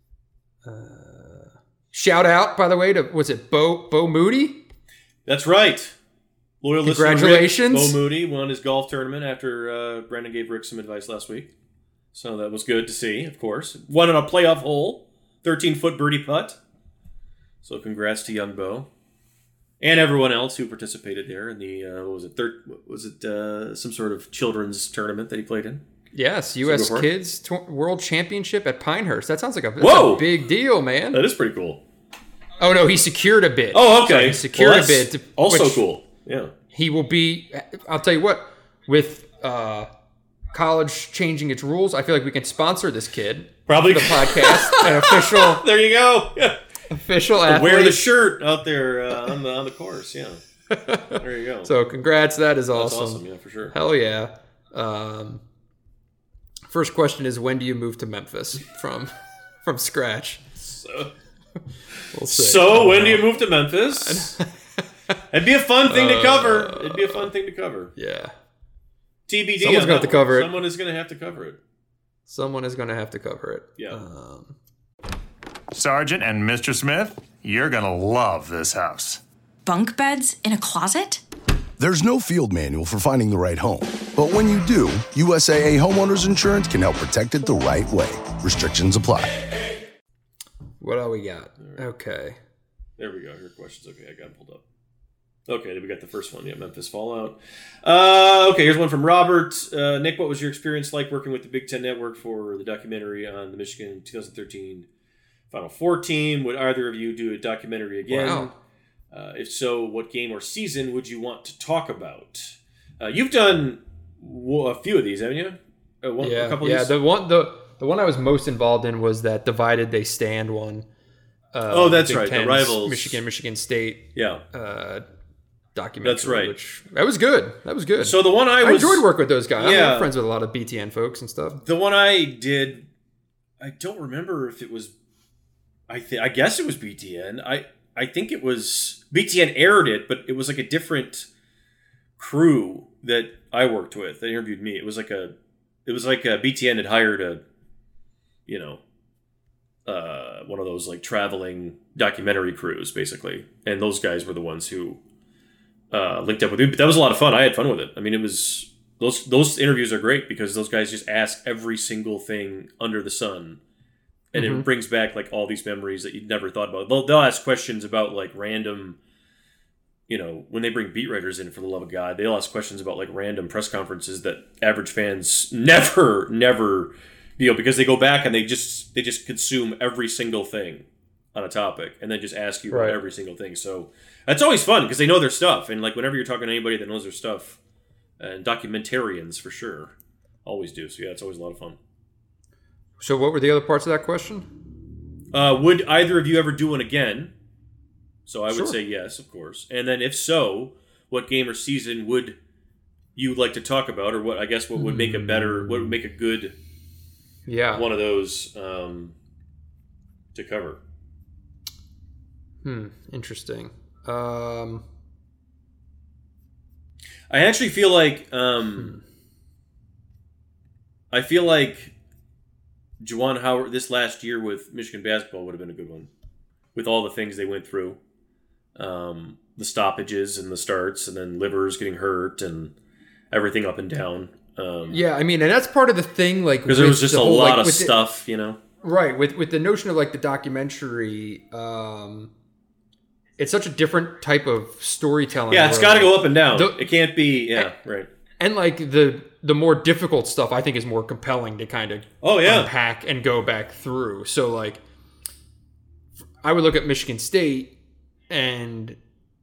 Shout out, by the way, to was it Bo Bo Moody? That's right. Loyal listener Rick, Congratulations. Bo Moody won his golf tournament after uh, Brendan gave Rick some advice last week. So that was good to see, of course. Won on a playoff hole, thirteen-foot birdie putt. So congrats to young Bo. And everyone else who participated there in the, uh, what was it, third, was it uh, some sort of children's tournament that he played in? Yes, U S go for it. Kids tw- World Championship at Pinehurst. That sounds like a, that's Whoa! a big deal, man. That is pretty cool. Oh no, he secured a bid. Oh, okay. Sorry, he secured Well, a that's bid. to- Also which cool. Yeah. He will be. I'll tell you what. With uh, college changing its rules, I feel like we can sponsor this kid. Probably for the podcast. An official, There you go. Yeah. official athlete. Wear the shirt out there uh, on the on the course. Yeah. There you go. So congrats. That is That's awesome. awesome. Yeah, for sure. Hell yeah. Um, first question is, when do you move to Memphis from from scratch? So, We'll see. so when do you move to Memphis? It'd be a fun thing to cover. It'd be a fun thing to cover. Yeah. T B D. Someone's on gonna have that to cover one. it. Someone is going to have to cover it. Someone is going to have to cover it. Yeah. Um, Sergeant and Mister Smith, you're gonna love this house. Bunk beds in a closet? There's no field manual for finding the right home. But when you do, U S A A Homeowners Insurance can help protect it the right way. Restrictions apply. what do we got? Okay. There we go. Here are questions. Okay, I got them pulled up. Okay, then we got the first one. Yeah, Memphis Fallout. Uh, okay, here's one from Robert. Uh, Nick, what was your experience like working with the Big Ten Network for the documentary on the Michigan twenty thirteen Final Four team? Would either of you do a documentary again? Wow. Uh, if so, what game or season would you want to talk about? Uh, you've done w- a few of these, haven't you? Uh, one, Yeah. a couple Yeah. of these? The one the the one I was most involved in was that Divided They Stand one. Uh, Oh, that's Big right, the Ten's rivals. Michigan, Michigan State yeah. uh, documentary. That's right. Which that was good. That was good. So the one I I was... enjoyed working with those guys. Yeah. I'm friends with a lot of B T N folks and stuff. The one I did, I don't remember if it was. I th- I guess it was B T N. I I think it was B T N aired it, but it was like a different crew that I worked with that interviewed me. It was like a, it was like a B T N had hired a, you know, uh, one of those like traveling documentary crews basically, and those guys were the ones who uh, linked up with me. But that was a lot of fun. I had fun with it. I mean, it was. Those those interviews are great because those guys just ask every single thing under the sun, and Mm-hmm. it brings back like all these memories that you'd never thought about. They'll, they'll ask questions about like random, you know, when they bring beat writers in, for the love of God, they'll ask questions about like random press conferences that average fans never never You know, because they go back and they just they just consume every single thing on a topic and then just ask you Right. about every single thing. So that's always fun because they know their stuff. And like whenever you're talking to anybody that knows their stuff, and documentarians for sure always do. So yeah, it's always a lot of fun. So what were the other parts of that question? Uh, would either of you ever do one again? So I would Sure. say yes, of course. And then if so, what game or season would you like to talk about, or what I guess what would make a better, what would make a good Yeah. one of those um, to cover? Hmm. Interesting. Um, I actually feel like um, I feel like Juwan Howard this last year with Michigan basketball would have been a good one, with all the things they went through, um, the stoppages and the starts, and then Livers getting hurt and everything up and down. Um, yeah, I mean, and that's part of the thing, like because there was with just the a whole, lot like, of with the- stuff, you know. Right, with with the notion of like the documentary, um, it's such a different type of storytelling. Yeah, it's where, got to like, go up and down. the- it can't be. Yeah, right. And like the the more difficult stuff, I think is more compelling to kind of Oh, yeah. unpack and go back through. So like, I would look at Michigan State, and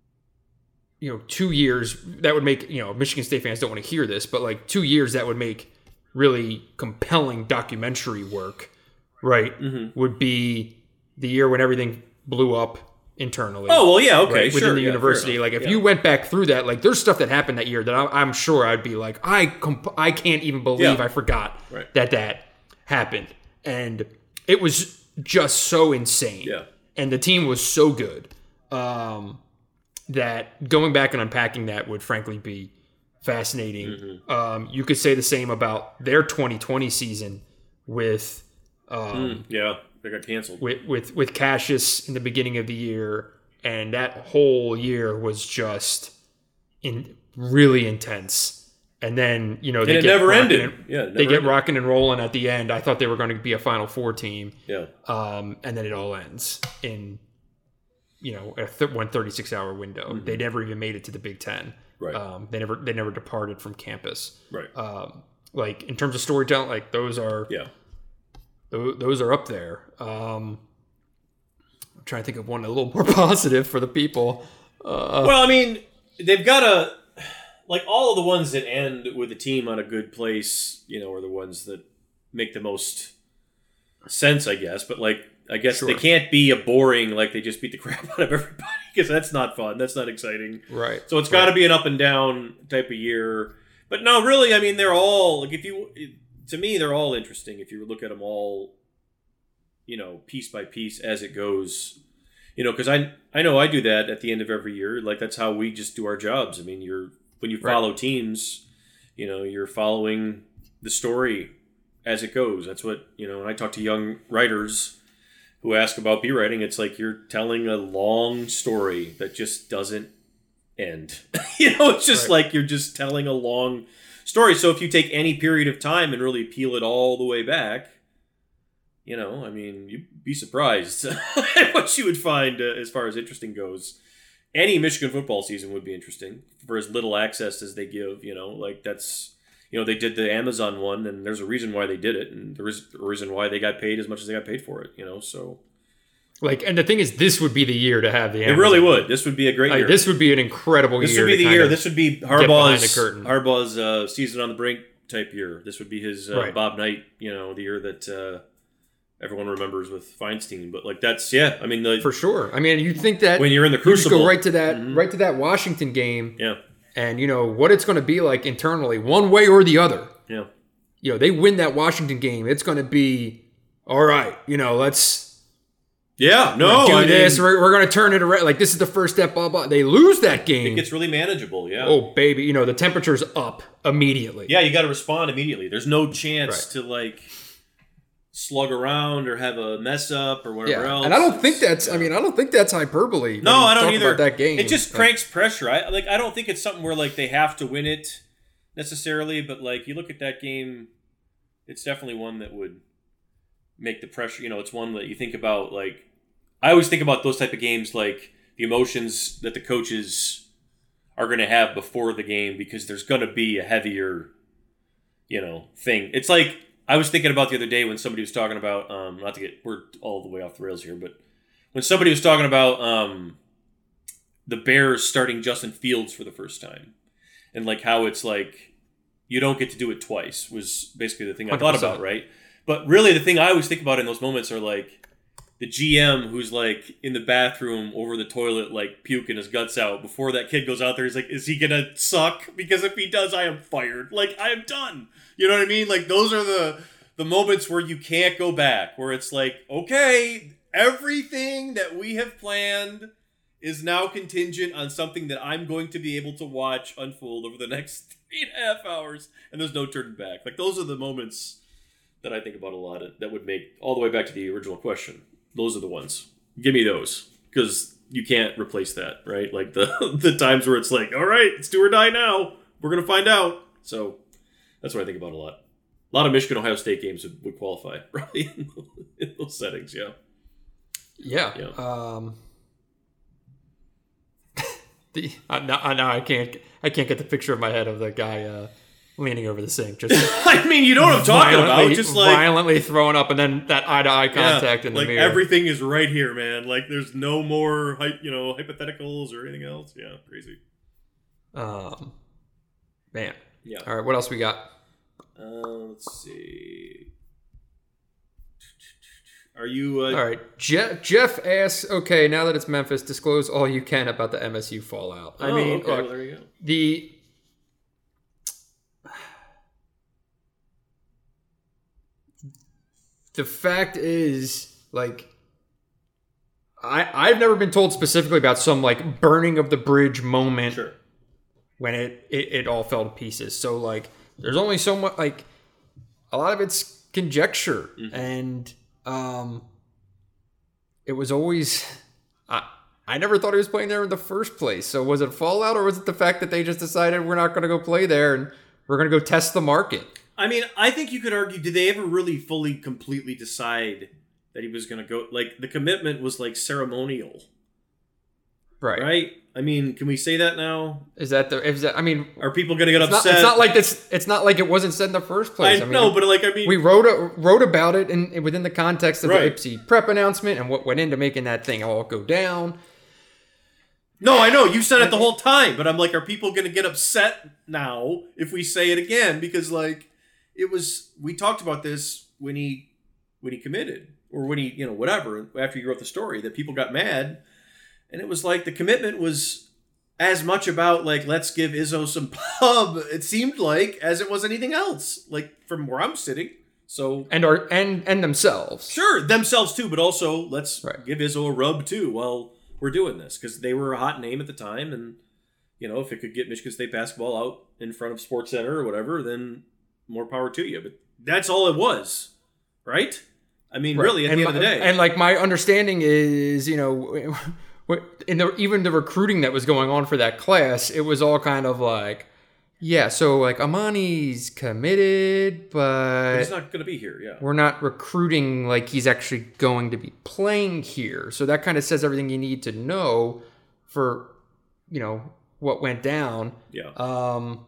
you know, two years that would make, you know, Michigan State fans don't want to hear this, but like two years that would make really compelling documentary work, right? Mm-hmm. Would be the year when everything blew up internally. Oh, well, yeah, okay, right, sure, within the yeah, university. fair enough, Like if yeah. you went back through that, like there's stuff that happened that year that I'm, I'm sure I'd be like, I comp- I can't even believe Yeah. I forgot Right. that that happened, and it was just so insane. Yeah. And the team was so good um, that going back and unpacking that would frankly be fascinating. Mm-hmm. Um, you could say the same about their twenty twenty season with. Um, Mm, yeah, they got canceled. with with with Cassius in the beginning of the year, and that whole year was just in really intense. And then you know they And it get never rocking ended. and- Yeah, it they never get ended. rocking and rolling at the end. I thought they were going to be a Final Four team. Yeah. Um, and then it all ends in you know a th- one thirty-six hour window. They never even made it to the Big Ten. Right. Um, they never they never departed from campus. Right. Um, like in terms of storytelling, like those are Yeah. Tho- Those are up there. Um, I'm trying to think of one a little more positive for the people. Uh, Well, I mean, they've got a like all of the ones that end with the team on a good place, you know, are the ones that make the most sense, I guess. But like, I guess Sure. they can't be a boring like they just beat the crap out of everybody because that's not fun. That's not exciting. Right. So it's got to Right. be an up and down type of year. But no, really, I mean, they're all like if you to me, they're all interesting if you look at them all, you know, piece by piece as it goes. You know, because I I know I do that at the end of every year. Like that's how we just do our jobs. I mean, you're when you Right. follow teams, you know, you're following the story as it goes. That's what you know. When I talk to young writers who ask about B writing, it's like you're telling a long story that just doesn't end. you know, it's just Right. like you're just telling a long story. So if you take any period of time and really peel it all the way back, you know, I mean, you'd be surprised at what you would find uh, as far as interesting goes. Any Michigan football season would be interesting for as little access as they give, you know, like that's, you know, they did the Amazon one and there's a reason why they did it. And there is a reason why they got paid as much as they got paid for it, you know, so. like, and the thing is, this would be the year to have the. It Amazon. really would. This would be a great Like, year. this would be an incredible This year. would be to the kind year. of This would be get behind Harbaugh's, the curtain. Harbaugh's uh, season on the brink type year. This would be his uh, Right. Bob Knight, you know, the year that uh, everyone remembers with Feinstein. But like that's yeah. I mean, the, for sure. I mean, you think that when you're in the you just crucible, go right to that, Mhm. right to that Washington game, yeah, and you know what it's going to be like internally, one way or the other. yeah, You know, they win that Washington game, it's going to be all right. You know, let's. yeah. No, We're I do mean, this. We're, we're going to turn it around. Like this is the first step. Blah blah. They lose that game. it gets really manageable. Yeah. Oh baby, you know the temperature's up immediately. Yeah, you got to respond immediately. There's no chance Right. to like slug around or have a mess up or whatever Yeah, else. and I don't think that's. I mean, I don't think that's hyperbole. when No, you I don't talk either. About that game, It just Like, cranks pressure. I like. I don't think it's something where like they have to win it necessarily, but like you look at that game, it's definitely one that would make the pressure. You know, it's one that you think about. Like I always think about those type of games, like the emotions that the coaches are going to have before the game because there's going to be a heavier, you know, thing. It's like I was thinking about the other day when somebody was talking about, um, not to get, we're all the way off the rails here, but when somebody was talking about um, the Bears starting Justin Fields for the first time, and like how it's like, you don't get to do it twice, was basically the thing I one hundred percent thought about, right? But really the thing I always think about in those moments are like the G M who's like in the bathroom over the toilet, like puking his guts out before that kid goes out there. He's like, is he going to suck? Because if he does, I am fired. Like, I am done. You know what I mean? Like, those are the the moments where you can't go back, where it's like, okay, everything that we have planned is now contingent on something that I'm going to be able to watch unfold over the next three and a half hours, and there's no turning back. Like, those are the moments that I think about a lot that would make, all the way back to the original question, those are the ones. Give me those, because you can't replace that, right? Like, the the times where it's like, all right, it's do or die now. We're going to find out. So that's what I think about a lot. A lot of Michigan-Ohio State games would, would qualify, probably, in, in those settings, yeah. Yeah. yeah. Um, the I, now, I can't I can't get the picture in my head of the guy uh, leaning over the sink. Just I mean, you know what I'm talking about. Just like violently throwing up, and then that eye-to-eye contact yeah, in the like mirror. Everything is right here, man. Like, there's no more, you know, hypotheticals or anything else. Yeah, crazy. Um, man. Yeah. All right, what else we got? Uh, let's see. Are you... Uh, all right. Jeff, Jeff asks, okay, now that it's Memphis, disclose all you can about the M S U fallout. I oh, mean, okay, look, well, there you go. The... The fact is, like, I, I've never been told specifically about some, like, burning of the bridge moment sure. when it, it, it all fell to pieces. So, like, there's only so much, like, a lot of it's conjecture. Mm-hmm. And um, it was always, I, I never thought he was playing there in the first place. So was it fallout, or was it the fact that they just decided we're not going to go play there and we're going to go test the market? I mean, I think you could argue, did they ever really fully, completely decide that he was going to go? Like, the commitment was, like, ceremonial. Right. Right? I mean, can we say that now? Is that the, is that, I mean... Are people going to get it's upset? Not, it's not like this, it's not like it wasn't said in the first place. I, I mean, no, but, like, I mean... We wrote a, wrote about it in, within the context of right. the I P S I prep announcement and what went into making that thing all go down. No, I know. You said it the whole time, but I'm like, are people going to get upset now if we say it again? Because, like... It was, we talked about this when he when he committed, or when he, you know, whatever, after you wrote the story, that people got mad. And it was like the commitment was as much about, like, let's give Izzo some pub, it seemed like, as it was anything else, like, from where I'm sitting. So And our and and themselves. Sure, themselves too, but also let's right. give Izzo a rub too while we're doing this, because they were a hot name at the time. And, you know, if it could get Michigan State basketball out in front of Sports Center or whatever, then more power to you. But that's all it was, right? I mean, right. really, at and the my, end of the day. And like, my understanding is, you know, in the, even the recruiting that was going on for that class, it was all kind of like, yeah, so like Amani's committed, but, but he's not going to be here. Yeah, we're not recruiting like he's actually going to be playing here. So that kind of says everything you need to know for, you know, what went down. Yeah. Um.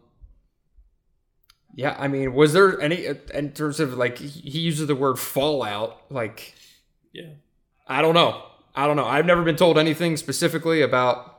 Yeah, I mean, was there any, in terms of, like, he uses the word fallout, like, yeah, I don't know. I don't know. I've never been told anything specifically about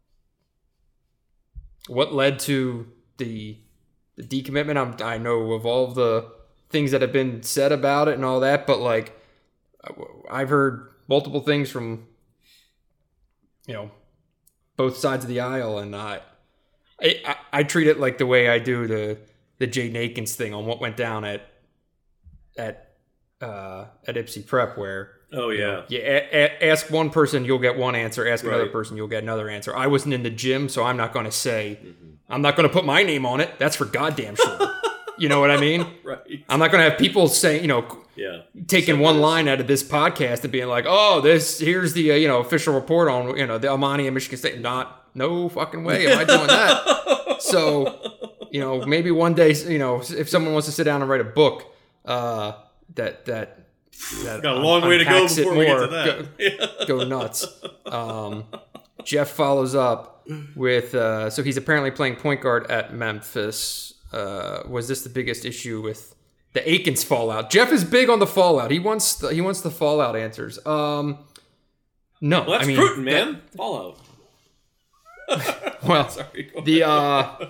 what led to the, the decommitment. I'm, I know of all of the things that have been said about it and all that, but, like, I've heard multiple things from, you know, both sides of the aisle, and I, I, I treat it like the way I do the... the Jaden Akins thing on what went down at at uh, at I P S I Prep, where oh yeah, you know, you a- a- ask one person, you'll get one answer. Ask right. another person, you'll get another answer. I wasn't in the gym, so I'm not going to say mm-hmm. I'm not going to put my name on it. That's for goddamn sure. You know what I mean? Right. I'm not going to have people saying, you know, yeah, taking so one line out of this podcast and being like, oh, this here's the uh, you know official report on you know the Amani and Michigan State. Not no fucking way am I doing that. So. You know, maybe one day, you know, if someone wants to sit down and write a book, uh, that that that got a long un- way to go before we get to that. Go, yeah. go nuts. Um, Jeff follows up with, uh, so he's apparently playing point guard at Memphis. Uh, was this the biggest issue with the Akins fallout. Jeff is big on the fallout. He wants the, he wants the fallout answers. Um, no, well, that's I mean, Cruton, man. That, fallout. Well, Sorry, the uh,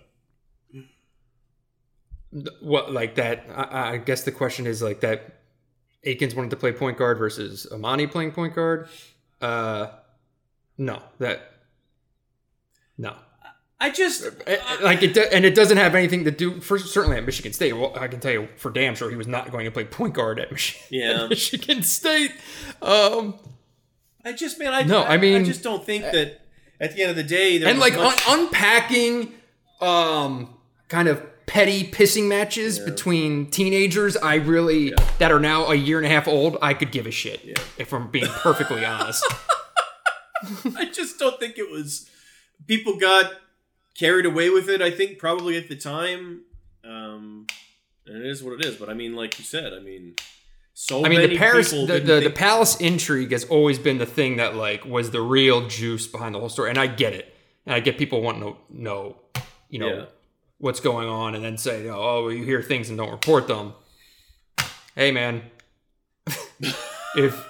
what like that? I, I guess the question is like that. Akins wanted to play point guard versus Amani playing point guard. Uh, no, that no. I just like it, and it doesn't have anything to do. For certainly at Michigan State, well, I can tell you for damn sure he was not going to play point guard at Michigan. Yeah, at Michigan State. Um, I just man, I no, I, I mean, I just don't think that at the end of the day, there and was like much... un- unpacking, um, kind of petty pissing matches yeah. between teenagers. I really yeah. that are now a year and a half old. I could give a shit yeah. if I'm being perfectly honest. I just don't think it was. People got carried away with it, I think, probably at the time. Um, and it is what it is. But I mean, like you said, I mean, so I mean, many the Paris, people the, didn't the, think... the Palace intrigue has always been the thing that like was the real juice behind the whole story. And I get it. And I get people wanting to know, you know, yeah. what's going on and then say, oh, well, you hear things and don't report them. Hey, man. if...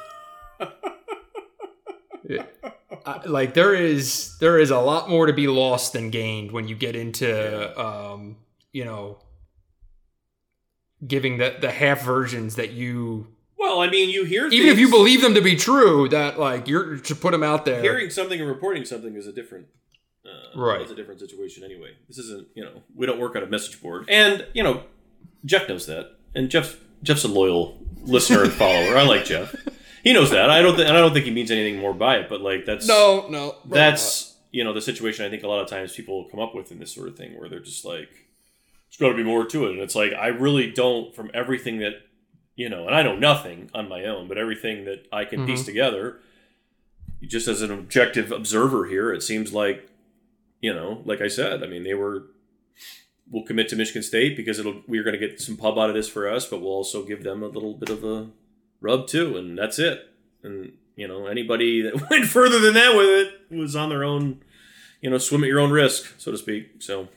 I, like there is there is a lot more to be lost than gained when you get into um, you know giving the the half versions that you well I mean you hear even things, if you believe them to be true that like you're to put them out there. Hearing something and reporting something is a different uh, right it's a different situation anyway. This isn't you know we don't work on a message board and you know Jeff knows that and Jeff Jeff's a loyal listener and follower. I like Jeff. He knows that. I don't. Th- and I don't think he means anything more by it. But like that's no, no. That's you know the situation. I think a lot of times people come up with in this sort of thing where they're just like, "There's got to be more to it." And it's like I really don't. From everything that you know, and I know nothing on my own, but everything that I can mm-hmm. piece together, just as an objective observer here, it seems like you know, like I said, I mean, they were. We'll commit to Michigan State because it'll. We're going to get some pub out of this for us, but we'll also give them a little bit of a. Rub too, and that's it. And you know, anybody that went further than that with it was on their own, you know, swim at your own risk, so to speak. So,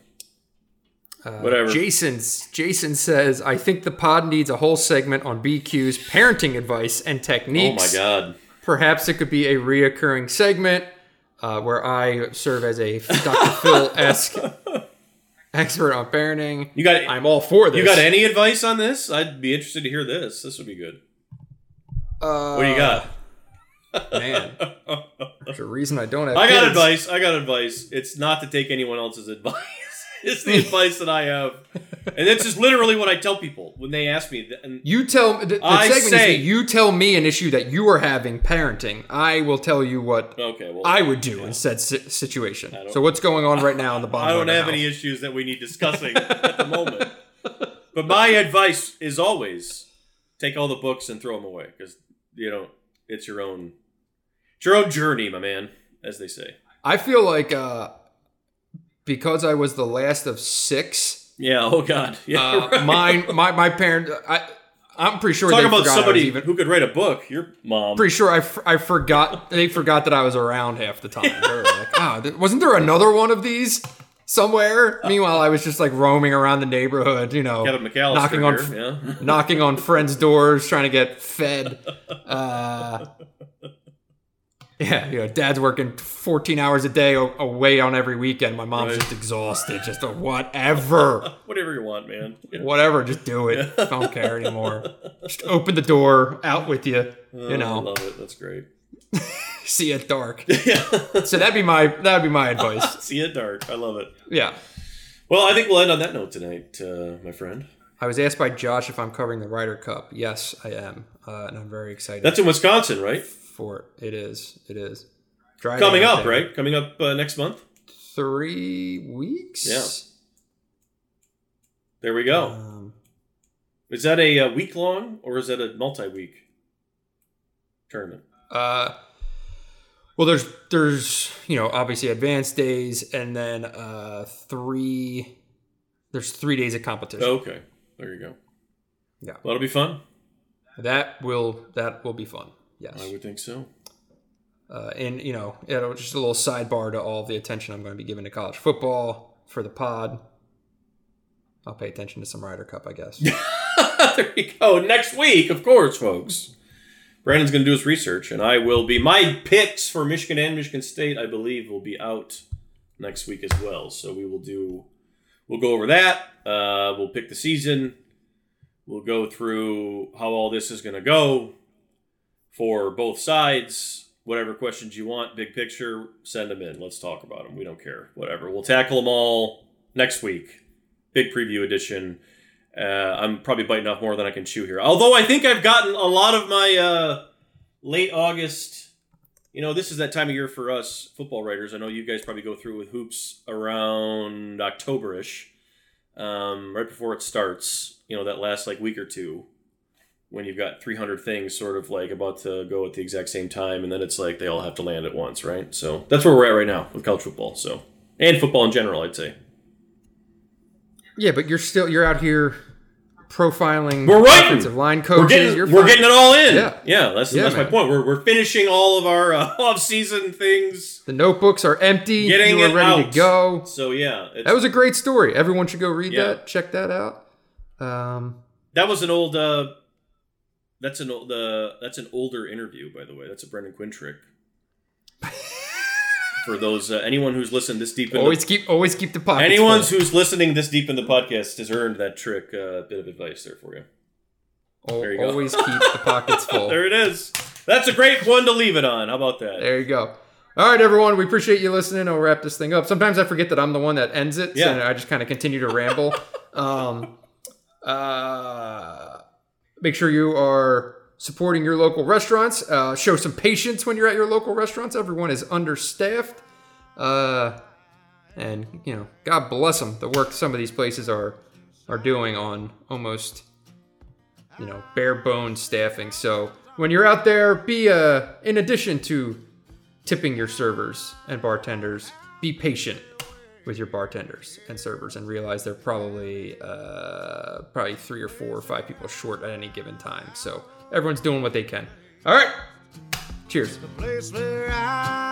uh, whatever. Jason's Jason says, I think the pod needs a whole segment on B Q's parenting advice and techniques. Oh my god! Perhaps it could be a reoccurring segment uh, where I serve as a Doctor Phil-esque expert on parenting. You got? I'm all for this. You got any advice on this? I'd be interested to hear this. This would be good. Uh, what do you got? Man, there's a reason I don't have I got kids. advice. I got advice. It's not to take anyone else's advice. It's the advice that I have. And it's just literally what I tell people when they ask me. And you tell the, the I segment say, is you tell me an issue that you are having parenting. I will tell you what okay, well, I would do yeah. in said si- situation. So what's going on right now in the bottom? I don't of have house? any issues that we need discussing at the moment. But my advice is always take all the books and throw them away because you know it's your own, it's your own journey, my man, as they say. I feel like uh, because I was the last of six. Yeah. Oh God. Yeah. Uh, right. Mine, my my parents. I I'm pretty sure. Talk they about somebody even, who could write a book. Your mom. Pretty sure I, f- I forgot. They forgot that I was around half the time. They were like, oh, wasn't there another one of these somewhere? Meanwhile, I was just like roaming around the neighborhood, you know, Kevin McAllister knocking on here, yeah. knocking on friends' doors, trying to get fed. Uh, yeah, you know, Dad's working fourteen hours a day o- away on every weekend. My mom's right. just exhausted. Just a whatever. Whatever you want, man. Yeah. Whatever, just do it. I don't care anymore. Just open the door, out with you. Oh, you know, I love it. That's great. See you at dark. Yeah. So that'd be my that'd be my advice. See you at dark. I love it. Yeah. Well, I think we'll end on that note tonight, uh, my friend. I was asked by Josh if I'm covering the Ryder Cup. Yes, I am, uh, and I'm very excited. That's in Wisconsin, right? For it, it is. It is. Driving Coming up, there. right? Coming up uh, next month. Three weeks. Yeah. There we go. Um, is that a, a week long or is that a multi-week tournament? Uh, well, there's there's you know obviously advanced days and then uh three. There's three days of competition. Oh, okay, there you go. Yeah, that'll be fun. That will that will be fun. Yes, I would think so. Uh, and you know, you know, just a little sidebar to all of the attention I'm going to be giving to college football for the pod. I'll pay attention to some Ryder Cup, I guess. There you go. Next week, of course, folks. Brandon's going to do his research, and I will be. My picks for Michigan and Michigan State, I believe, will be out next week as well. So we will do. We'll go over that. Uh, we'll pick the season. We'll go through how all this is going to go for both sides. Whatever questions you want, big picture, send them in. Let's talk about them. We don't care. Whatever. We'll tackle them all next week. Big preview edition. Uh, I'm probably biting off more than I can chew here. Although I think I've gotten a lot of my uh, late August. You know, this is that time of year for us football writers. I know you guys probably go through with hoops around October-ish, um, right before it starts. You know, that last like week or two. When you've got three hundred things sort of like about to go at the exact same time, and then it's like they all have to land at once, right? So that's where we're at right now with college football. So and football in general, I'd say. Yeah, but you're still you're out here profiling we're writing. offensive line coaches. We're getting, you're we're getting it all in. Yeah, yeah that's yeah, that's man. my point. We're we're finishing all of our uh, off-season things. The notebooks are empty. Getting you are it ready out. to go. So yeah, it's, that was a great story. Everyone should go read Yeah. that. Check that out. Um, that was an old. Uh, That's an old, uh, that's an older interview, by the way. That's a Brendan Quinn trick. For those uh, anyone who's listened this deep, in always the, keep always keep the pockets anyone full. who's listening this deep in the podcast has earned that trick. A uh, bit of advice there for you. O- There you go. Always keep the pockets full. There it is. That's a great one to leave it on. How about that? There you go. All right, everyone. We appreciate you listening. I'll wrap this thing up. Sometimes I forget that I'm the one that ends it, Yeah. so I just kind of continue to ramble. um, uh, make sure you are supporting your local restaurants. Uh, show some patience when you're at your local restaurants. Everyone is understaffed. Uh, and, you know, God bless them. The work some of these places are are doing on almost, you know, bare bones staffing. So when you're out there, be, uh, in addition to tipping your servers and bartenders, be patient with your bartenders and servers and realize they're probably, uh, probably three or four or five people short at any given time. So everyone's doing what they can. All right. Cheers. The place where I